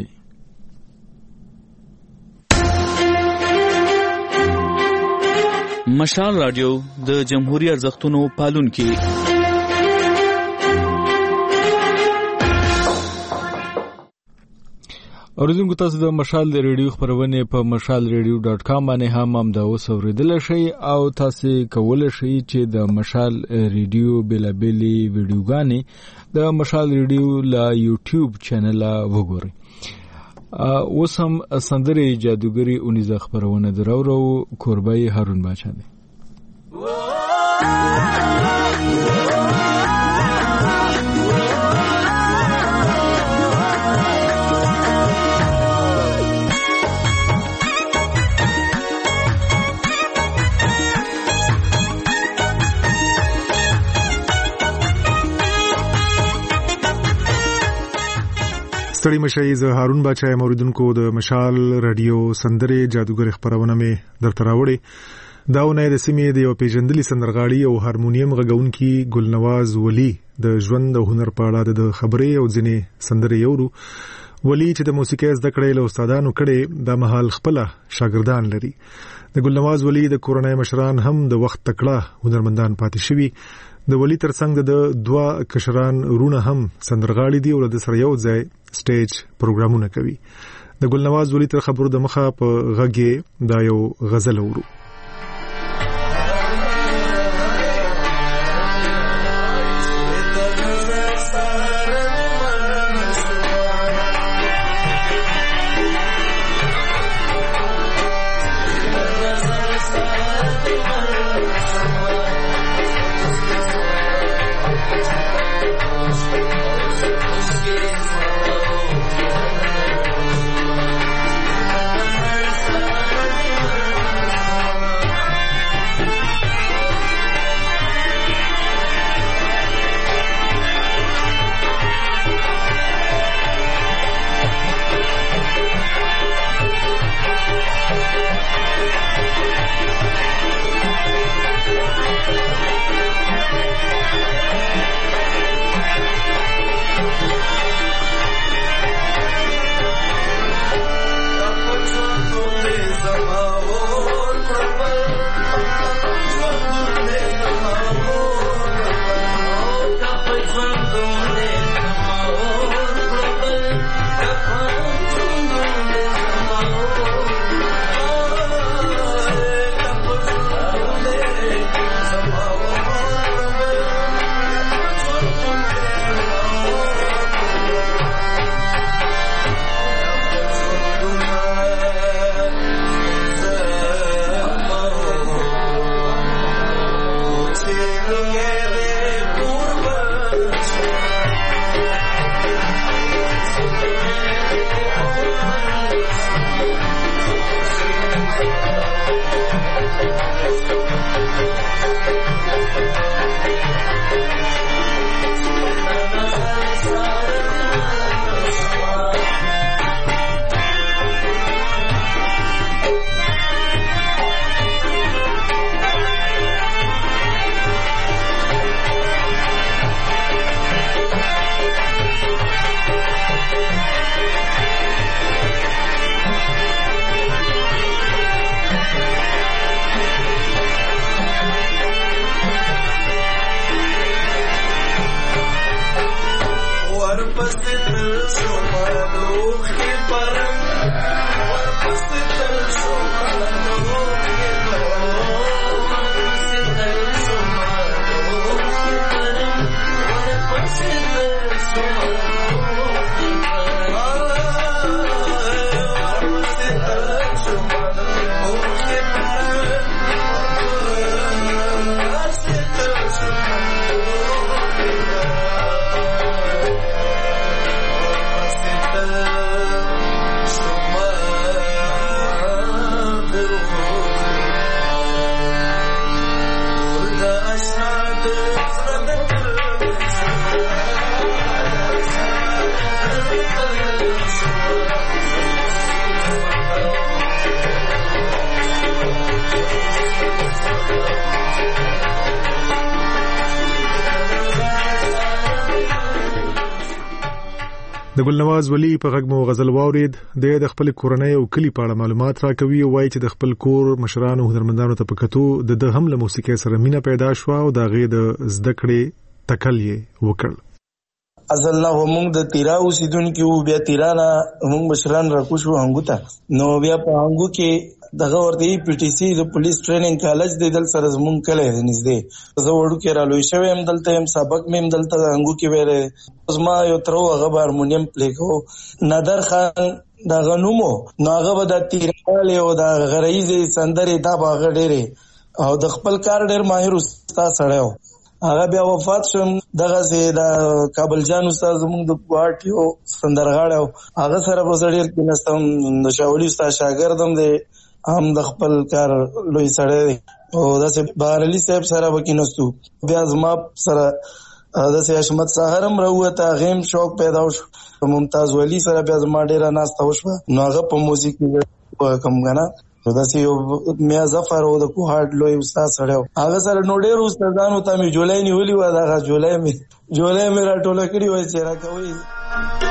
مشال رادیو د جمهوریت ارزښتونو پالونکي. اوریدونکو تاسو د مشال ریډیو خبرونه په mashalradio.com باندې هم دا اوس اوریدل شئ او تاسو کولای شئ چې د مشال ریډیو بلابلی ویډیوګانې د مشال ریډیو لا یوټیوب چینل وګورئ. اوس هم سندرې جادوګری اونیزه خبرونه درو کوربای هارون باچا دی. ستړي مشي زه هارون باچا موریدونکو د مشال رادیو سندرې جادوګر خبرونه مې درته راوړې. داونه د سیمې د یو پیژندلي سندرغاړي او هارمونیم غږونکي ګلنواز ولی د ژوند او هنر په اړه د خبرې او ځینې سندرې یورو. ولی چې د موسیقي زده کړې له استادانو کړي د مهال خپل شاګردان لري. د ګلنواز ولی د کورنۍ مشران هم د وخت تکړه هنرمندان پاتې شوي. د ولی ترڅنګ د دوه کشران رونه هم سندرغاړي دي او د سره یو ځای سټیج پروګرامونه کوي. د ګلنواز ولی تر خبرو د مخه په غږی دا یو غزل اورو. د ګلنواز ولی په غږ مو غزل واورید. د خپل کورنۍ او کلی په اړه معلومات راکوي او وایي چې د خپل کور مشرانو او هنرمندانو ته په کتو د هم له موسیقۍ سره مینه پیدا شوه او د هغې د زده کړې تکل یې وکړ. اصل نه موږ د تیرا اوسیدونکي وو، بیا تیرا نه موږ مشران راکوشو هنګو ته، نو بیا په هنګو کې دغه ورته پی ټی سی د پولیس ټریننګ کالج دی دل سره زمون کله نږدې زه وړو کې را لوي شوی هم دلته هم سبق مې هم دلته هنګو کې ویره زما یو تر هغه هارمونیم پلی کو نادر خان دا غنومو نو هغه به د تیرواله او د غریزي سندري دا باغ ډېره او د خپل کار ډېر ماهر استاد سره هغه بیا وفات شوم. دغه سي د کابل جان استاد زموږ د پارټیو سندرغاړو هغه سره په سړی کې نستم د شاولي استاد شاګردم دی هم د خپل کار لوی سړی او داسې بهرالي صاحب سره وکینستو. بیا زما سره داسې حشمت ساهرم راوته غیم شوق پیدا شو. ممتاز ولی سره بیا زما ډیره ناسته وشوه نو هغه په موزیک کې کم غنا داسې یو میا ظفر او د کوهاټ لوی استاد سره هغه سره نو ډیر استادانو ته مې جولای نیولې و دا جولای مې راټوله کړی و چې راکوي.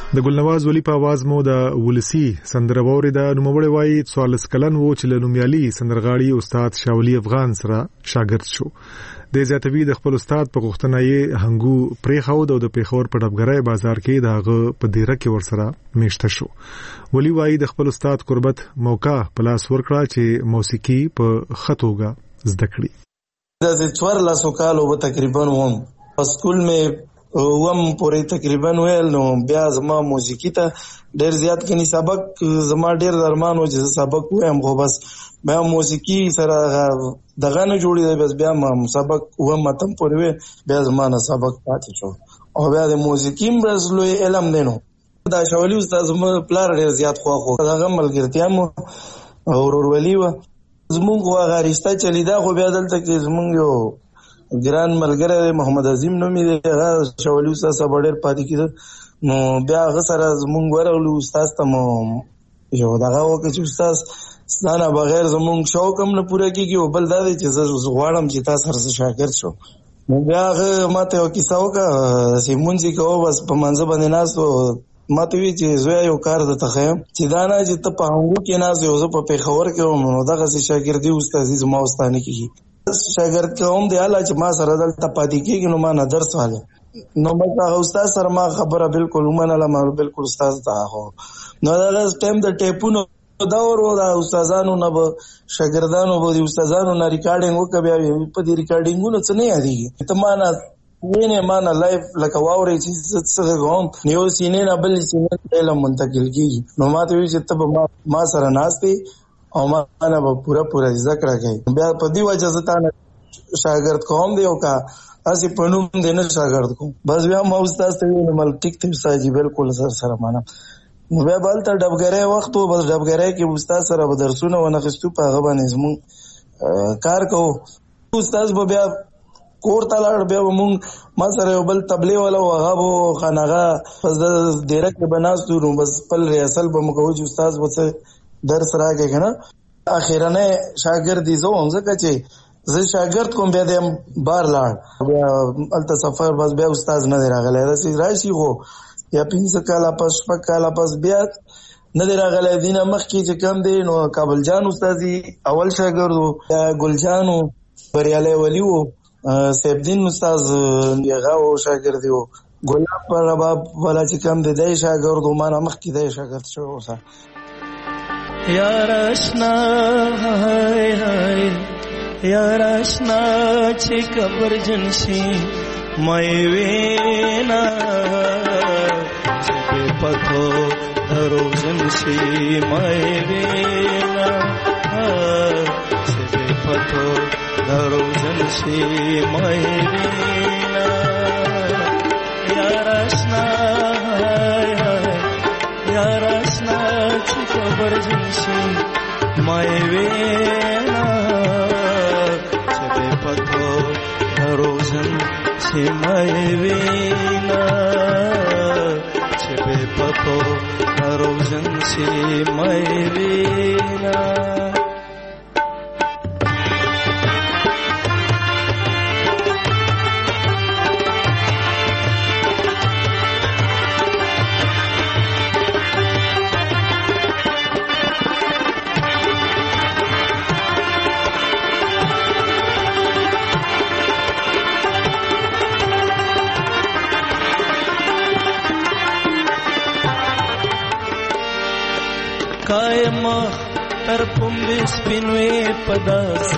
د ګلنواز ولی په आवाज مو د ولسی سندره وریدا نو مړی وای 44 کلن وو چې له نومیالي سندرغاړي استاد شاولی افغان سره شاګرد شو. د زیاتوی د خپل استاد په غوښتنه یې هنګو پرې خو د پیښور په ډبګرای بازار کې داغه په دیره کې ورسره میشته شو. ولی وای د خپل استاد قربت موقع پلاس ورکړه چې موسیقي په خطوګه زده کړي. د 14 کالو به تقریبا وم په سکول مې وم پورې تقریبا ویل نو بیا زما موسیقي ته ډېر زیات کني سبق زما ډېر درمان و چې سبق وایم خو بس بیا موسیقي سره دغه نه جوړې بس بیا ما سبق وم تم پورې بیا زما نه سبق پاتې شو او بیا د موسیقي بس لوی علم دینو دا شاولی استاد زما پلار ډېر زیات خو دغه ملګرتیا مو ورورولي و زمونږ هغه رشتہ چلیدا خو بیا دلته کې زمونږ یو ګران ملګری محمد عظیم نومي دی هغه شاولی استاد سره ډېر پاتې کېده نو بیا هغه سره زمونږ ورغلو استاد ته مو یو دغه وکړ چې استاد ستانه بغیر زمونږ شوق هم نه پوره کېږي او بل دا دی چې زه غواړم چې تاسو سره شاګرد شم. نو بیا هغه ماته یو کیسه وکړه چې مونځي کوو بس په منځ باندې ناست ماته وی چې زوی یو کار د تخیم چې دا نه چې ته په هنګو کې ناز یو زه په پیښور کې وم نو دغه شاګردي استاد زما واستانه کیږي شاګرد کوم دی الله چې ما سره دلته پاتې کېږي نو ما نه درس واله نو ما استاد سره ما خبره بالکل ومنله ما بالکل استاد ته هو نو دا ټایم د ټیپونو دا ورو دا استادانو نه به شاګردانو به استادانو نه ریکارډینګ وکړي بیا په دې ریکارډینګونو څه نه یادېږي ته ما نه وینه ما نه لایف لکه واوري چې څه کوم نیو سینې نه بل سینې علم منتقل کیږي نو ما ته وی چې ته ما سره ناشته او ما نه به پورا ذکر کوي بیا په دی وجه زه تا شاګرد کوم دی او کا اسی پنوم دې نه شاګرد کوم بس بیا ما استاد ته ویل مل ټیک ته ساجي بالکل سره معنا نو بیا بل ته ډبګره وخت او بس ډبګره کې استاد سره به درسونه ونغستو په هغه باندې زمون کار کوو استاد به بیا کور ته لاړ بیا مونږ ما سره یو بل تبلیغ ولا هغه وو خانغه پس د ډیرک بناستو نو بس خپل ریاست به مو کوو چې استاد وڅ درس راګه کنه اخیرانه شاګرد دي زه هم ځکه چې زه شاګرد کوم بیا د بار لاړ بیا الته سفر بس بیا استاد نه راغلی راشي خو یا 15 کاله پس شپږ کاله پس بیا نه راغلی دینه مخکې چې کم دی نو کابل جان استادي اول شاګرد یا ګل جانو بریالی ولی وو سیف الدین استاد هغه او شاګرد دی ګلاب پر رباب ولا چې کم دی دای شاګرد و ما نه مخکې دی شاګرد شو اوسه یار آشنا هاي هاي یار آشنا چې قبر جنشي مې وینا چې پتو درو جنشي مې وینا چې پتو درو جنشي مې وینا یار آشنا هاي هاي یار آشنا چې قبر جنشي مې وینا چې پتو درو جنشي مې وینا چې پتو درو جنشي مې وینا قائم تر پومبې سپینوي پداس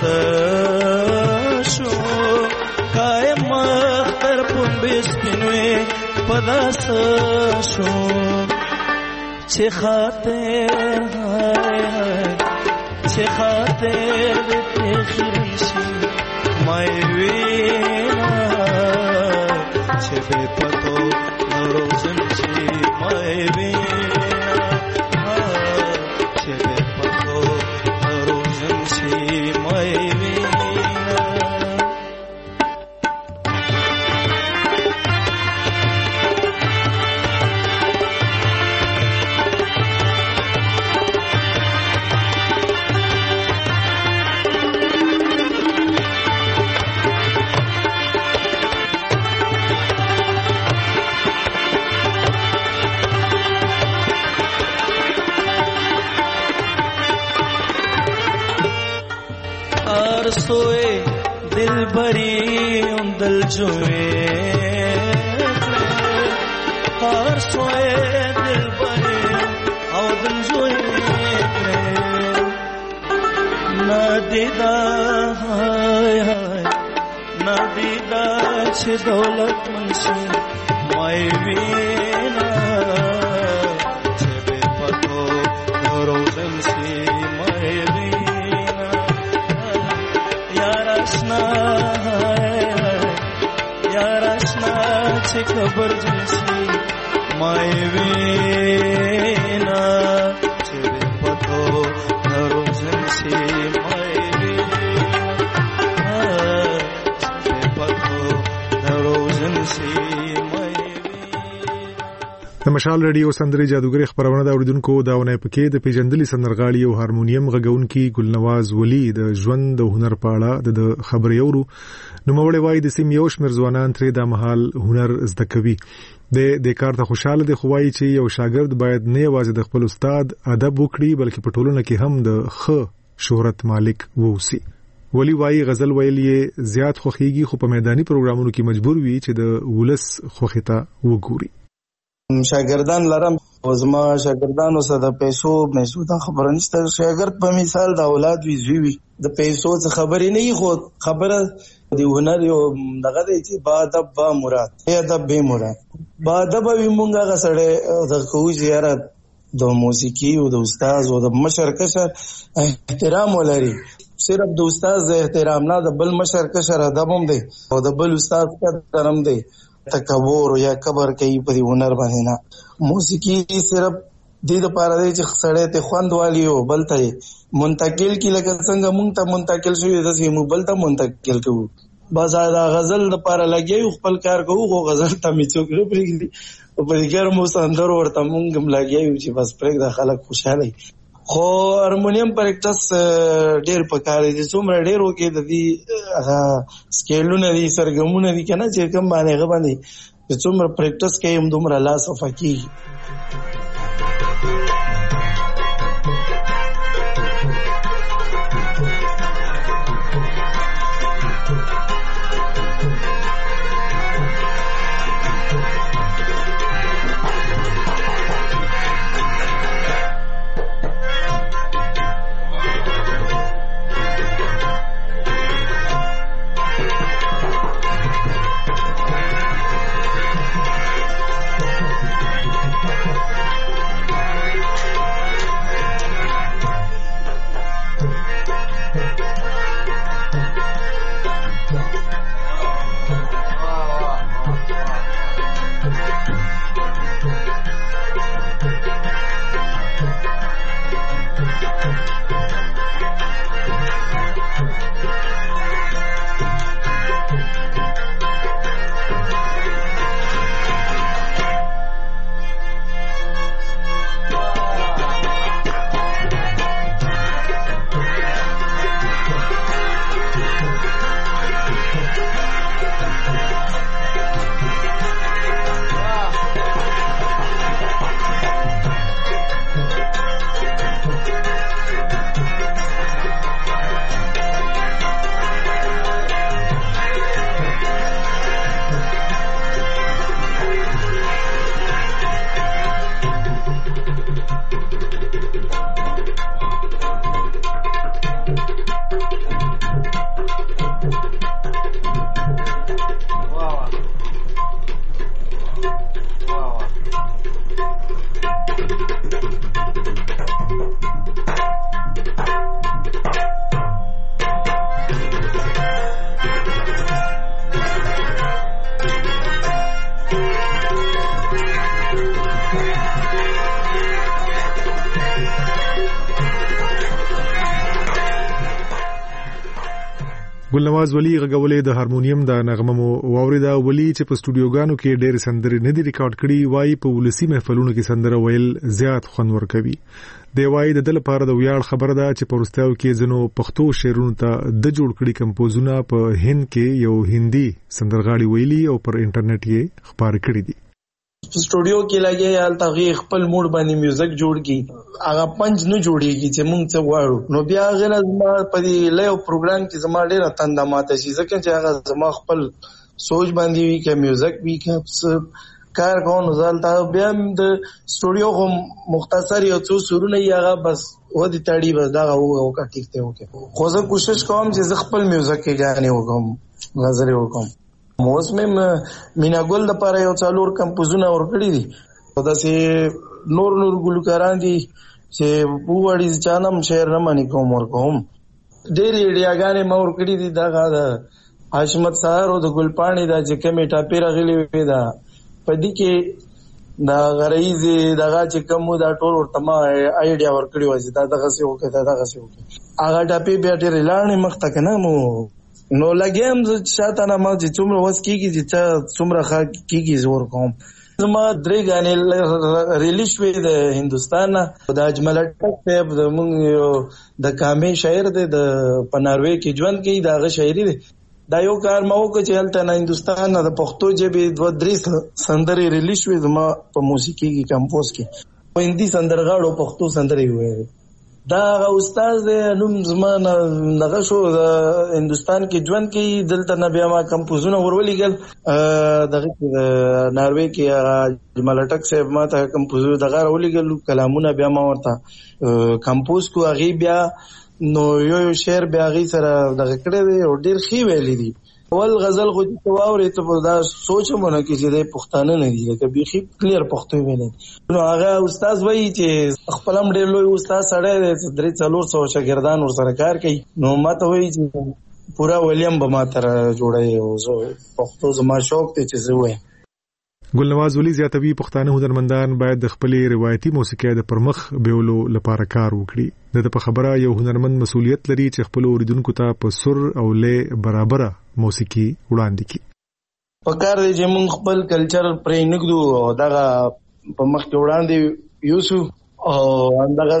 شو قائم تر پومبې سپینوي پداس شو چې خاطر هاي هاي چې خاطر دې خیرن شي مې وینا چې به پتو روزن شي مې وینا soe dilbari dil joe har soe dilbari dil joe nadida hay hay nadida che daulat mansi mai vina chebe pato rozan si mai vina yarashna che khabar jansi mai vina chebe pato rozan si mai vina chebe pato rozan si د مشال رادیو سندري جادوګر خبرونه دا اوریدونکو داونه پکې د پیجندلي سندرغاړي او هارمونیم غږونکي ګلنواز ولی د ژوند او هنر په اړه د خبرې اورو نو موړې وای د سیم یو شمیر ځوانان ترې د محل هنر زده کوي د کار ته خوشاله دي خوای چې یو شاګرد باید نه یوازې د خپل استاد ادب وکړي بلکې په ټولنه کې هم د ښه شهرت مالک ووسی ولی وای غزل ویل یې زیات خوخيږي خو په میداني پروګرامونو کې مجبور وي چې د ولس خوخته وګوري شاګردان لرم وزما شاګردانو سره د پیسو د خبره نشته شاګرد په مثال د اولاد وی زوی د پیسو څخه خبرې نه خو خبره دی هنر یو دغه دی چې با ادب با مراد ادب به مراد با ادب وی مونږه غسړې د خو زیارت د موسیقي او د استاد او د مشر کشر احترام ولري صرف د استاد احترام نه د بل مشر کشر ادب هم دی او د بل استاد قدر هم دی تکبر یا کبر کوي په هنر باندې نه موسیقي صرف د دې لپاره دی چې سړی ته خوند والی او بل ته منتقل کی لکه څنګه مونږ ته منتقل شوی داسې مو بل ته منتقل کوو بس دا غزل لپاره لګي خپل کار کوو خو غزل ته می څوک نه پرېږدي او په دې مو سندر ورته مونږ هم لګي چې بس پرېږده خلک خوشاله خو هارمونیم پریکټس ډېر پکاره دي څومره ډېر وکي د دې سکیلونه دي سرګمونه دي کنه چې کوم باندې غبندي څومره پریکټس کوي هم دومره لاس افکی ګلنواز ولی غږولې د هارمونیم د نغمه مو واوریدا ولی چې په سټوډیوګانو کې ډېر سندرې نه دي ریکارډ کړي وای په ولسی محفلونو کې سندره ویل زیات خوند ورکوي دی وای د دل لپاره د ویاړ خبره ده چې په ورستیو کې زنو پښتو شعرونو ته د جوړ کړي کمپوزونه په هند کې یو هندي سندرغاړي ویلي او پر انټرنیټ یې خبر کړي دي سټوډیو کې لګي حال تغیر خپل موډ باندې میوزیک جوړ کی هغه پنځ نه جوړیږي چې موږ څه غواړو. نو بیا غل ما په دې لیو پروګرام کې زما ډیره تنده ماته شي ځکه چې هغه زما خپل سوچ باندې وی کې میوزیک وی کې کار کوم ځالته بیا د سټوډیو هم مختصر یو څو سرونه یې هغه بس و دي تاړي بس دا او کا ټیک ته وکي. خو زه کوشش کوم چې خپل میوزیک کې غانې وکم غزل وکم. موسمه مینا ګل د پاره یو څلور کمپوزونه ورکړي دي او داسې نور ګلوکاران دي چې بووړي چانم شعر نه مانی کوم ورکوم. ډېری ډیاګانې ما ورکړي دي دا غا حشمت سهار او د ګلپاڼي دا چې کمی ټاپی راغلي وي دا پدې کې دا غریز دغه چې کوم دا ټول ورته ما آیډیا ورکړي و چې دا دغه څه وکړه دغه څه وکړه هغه ټاپی بیا ډېر لاړې مخته کنه نو لګیم شاته نه ما چې څومره وس کیږي چې څومره ښه کیږي زور کوم. زما درې غانې ریلیز شوې د هندستان د اجمل ټک صاحب زموږ د کامې شاعر دی د پناروي کې ژوند کوي داغه شاعري دی. دا یو کار ما وکړ چې هلته نه هندستان نه د پښتو ژبې 2-3 سندرې ریلیز شوې زما په موسیقي کې کمپوز کې په هندي سندرغاړو پښتو سندرې وې. دا استاد نوم زمان نغه شو د هندستان کې ژوند کې دلته نه بیا ما کمپوزونه ورولېګل دغه ناروې کې ملټک صاحب ما ته کمپوزر دغه ورولېګل کلامونه بیا ما ورته کمپوز کو هغه بیا نو یو شعر بیا غي سره دغه کړه دی او ډیر خي ویلې دي. اول غزل خو چې واورې ته دا سوچمونه کې چې د پښتانه نه دي لکه بيخي کلیر پښتو ویلې. نو هغه استاد وایي چې خپل هم ډیر لوی استاد سره 300-400 شاګردان ور سره کار کوي. نو ماته وایي چې پورا ولیم به ما تر جوړه او زه پښتو زما شوق ته چې زه وایم. ګلنواز ولی زیاتوي پښتانه هنرمندان باید د خپل روایتي موسیقي د پرمخ بیولو لپاره کار وکړي. د په خبره یو هنرمند مسؤلیت لري چې خپل اوریدونکو ته په سر او لې برابر موسیقي وړاندې کړي. په کار دی چې موږ خپل کلچر پرې نګدو او دغه په مخ کې وړاندې یوسو او اندغه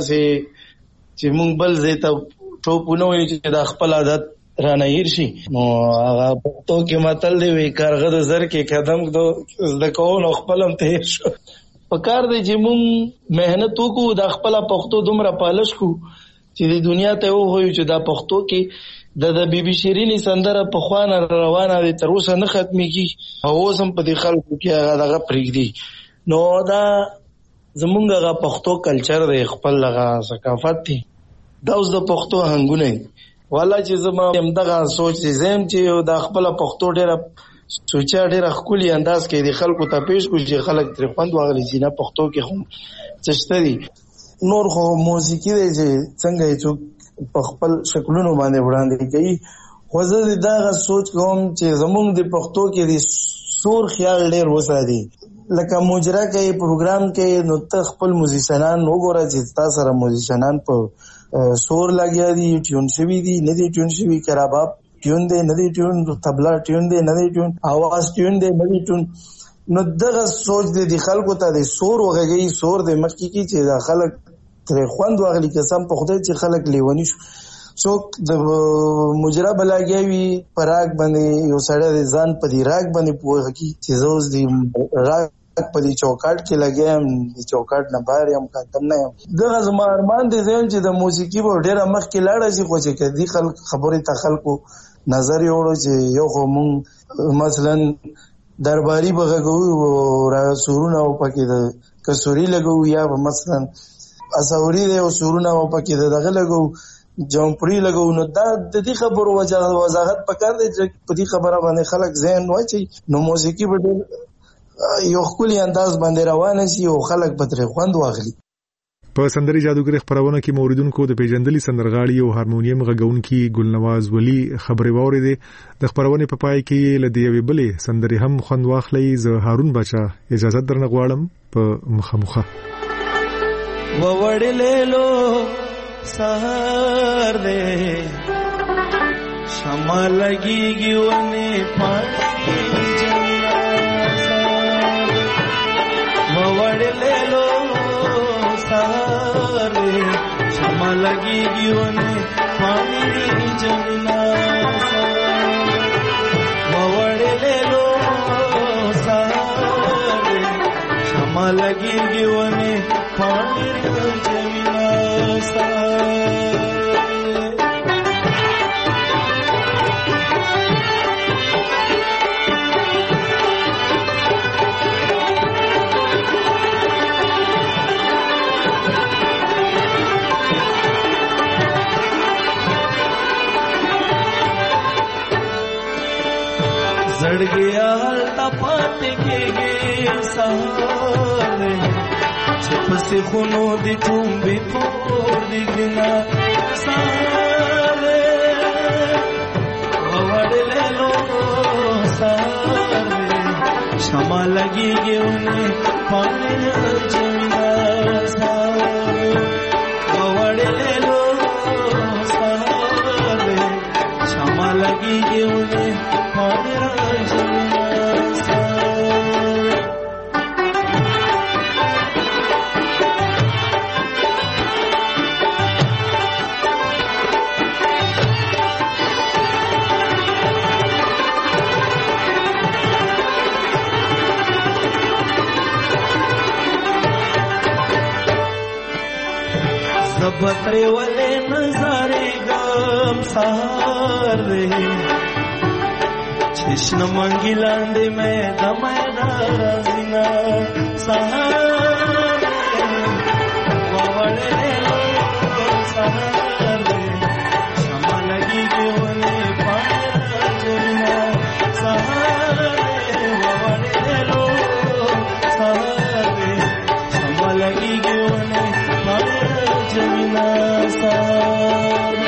چې موږ بل زیته ټوپونه وي چې د خپل عادت رانه هیر شي. نو هغه پښتو کې متل دی وی کارغه د زر کې قدم د کول خپلم ته شو. په کار دی چې موږ مهنت وکړو د خپل پښتو دومره پالش کو چې د دنیا ته وایو چې دا پښتو کې د بیبي شیرینی سندره په خوانه روانه دي تر اوسه نه ختميږي او اوس هم په دې خلکو کې هغه پرېږدي. نو دا زمونږ هغه پښتو کلچر دی خپل هغه ثقافت دی دا اوس د پښتو هنګونه والا چې زما هم دغه سوچ زم چې د خپل پښتو ډیره سوچا ډیره خولي انداز کې د خلکو ته پیش کوي چې خلک تر خوند واغلي چې نه پښتو کې هم چشتري نور خو موسیقي دی چې څنګه یې په خپل شکلونو باندې وړاندې کوي. خو زه دا سوچ کوم چې زمونږ د پښتو کې د سور خیال ډیر وساتي لکه مجرا کې پروګرام کې نو ته خپل موزیسانان وګوره چې تاسو سره موزیسانان په سور لګیا دي ټیون شوی دي نه دي ټیون شوی کراباب ټیون دی نه دي ټیون طبلا ټیون دی نه دي ټیون आवाज ټیون دی نه دي ټیون. نو دغه سوچ د خلکو ته د سور وغږی سور د مخکې کې چې د خلک تر خوند واغلی قسم په خدای چې خلک لیونی شو څوک د مجرا بلاګیوي پراګ باندې یو سړی د ځان په دی راګ باندې پوهه کی چې زوز دی راګ په دی چوکاټ کې لګیم دی چوکاټ نه بار یم کاتم نه یم دغه زما ارمان دي چې د موسیقي په ډیره مخ کې لاړه شي خو چې کدي خلک خبرې ته خلکو نظر یوړو چې یو خو مون مثلا درباري بغو را سورونه او پکې د کسوري لګو یا مثلا اساوري له سورونه او پکې دغه لګو جمپری لګو. نو دا د دې خبرو وضاحت پکار دی چې په دې خبره باندې خلک ذهن واچي نو موسیقي به یو خولي انداز باندې روان شي او خلک به تر خوند واخلي. په سندري جادوګر خبرونه کې موریدونکو د پیژندلي سندرغاړي او هارمونیم غږونکي ګلنواز ولی خبرې واوریدې. د خبرونه په پای کې لدی وی بلې سندري هم خوند واخلي. زه هارون بچا اجازه درنه غواړم په مخه ووړلېلو سهار دې شمع لګيږي ونه پاڼې ووړلېلو سهار دې شمع لګيږي ونه پاڼې جمنا ووړلېلو سهار دې شمع لګيږي ونه پاڼې جمنا गया टपाट के सहारे छप से खुनो दी टुम्बी पोर दिगना सारे हवाड़ ले लो सारे क्षमा लगी गे उन्हें पाने जमीना सारे हवाड़ ले लो सारे क्षमा लगी गे उन्हें पाने बतरे वाले नजारे गम सारे कृष्ण मंगी लांडे में दमैना राजिना सहारे वावड़े सहारे क्षमा लगी के होने पाया जमीना सहारे वावड़े लो सहारे क्षमा लगी के होने पाया जमीना सहारे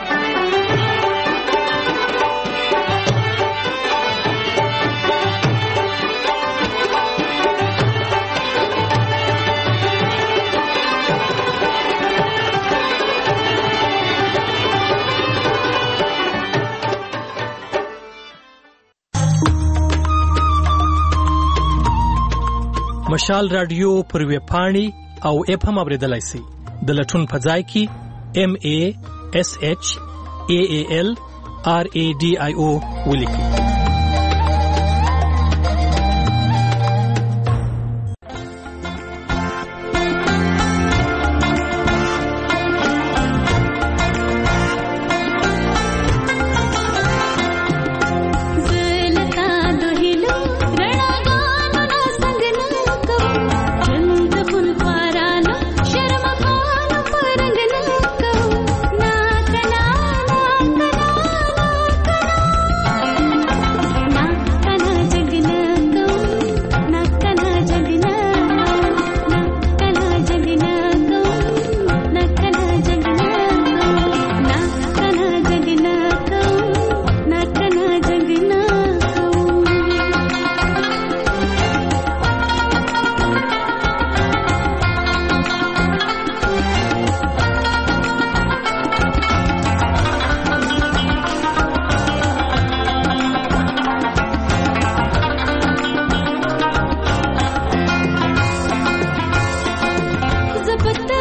مشال رادیو پر ویب پاڼې او اپ هم اوریدلای شئ د لټون په ځای کې MASHAALRADIO ولیکئ.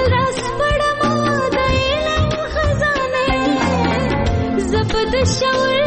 show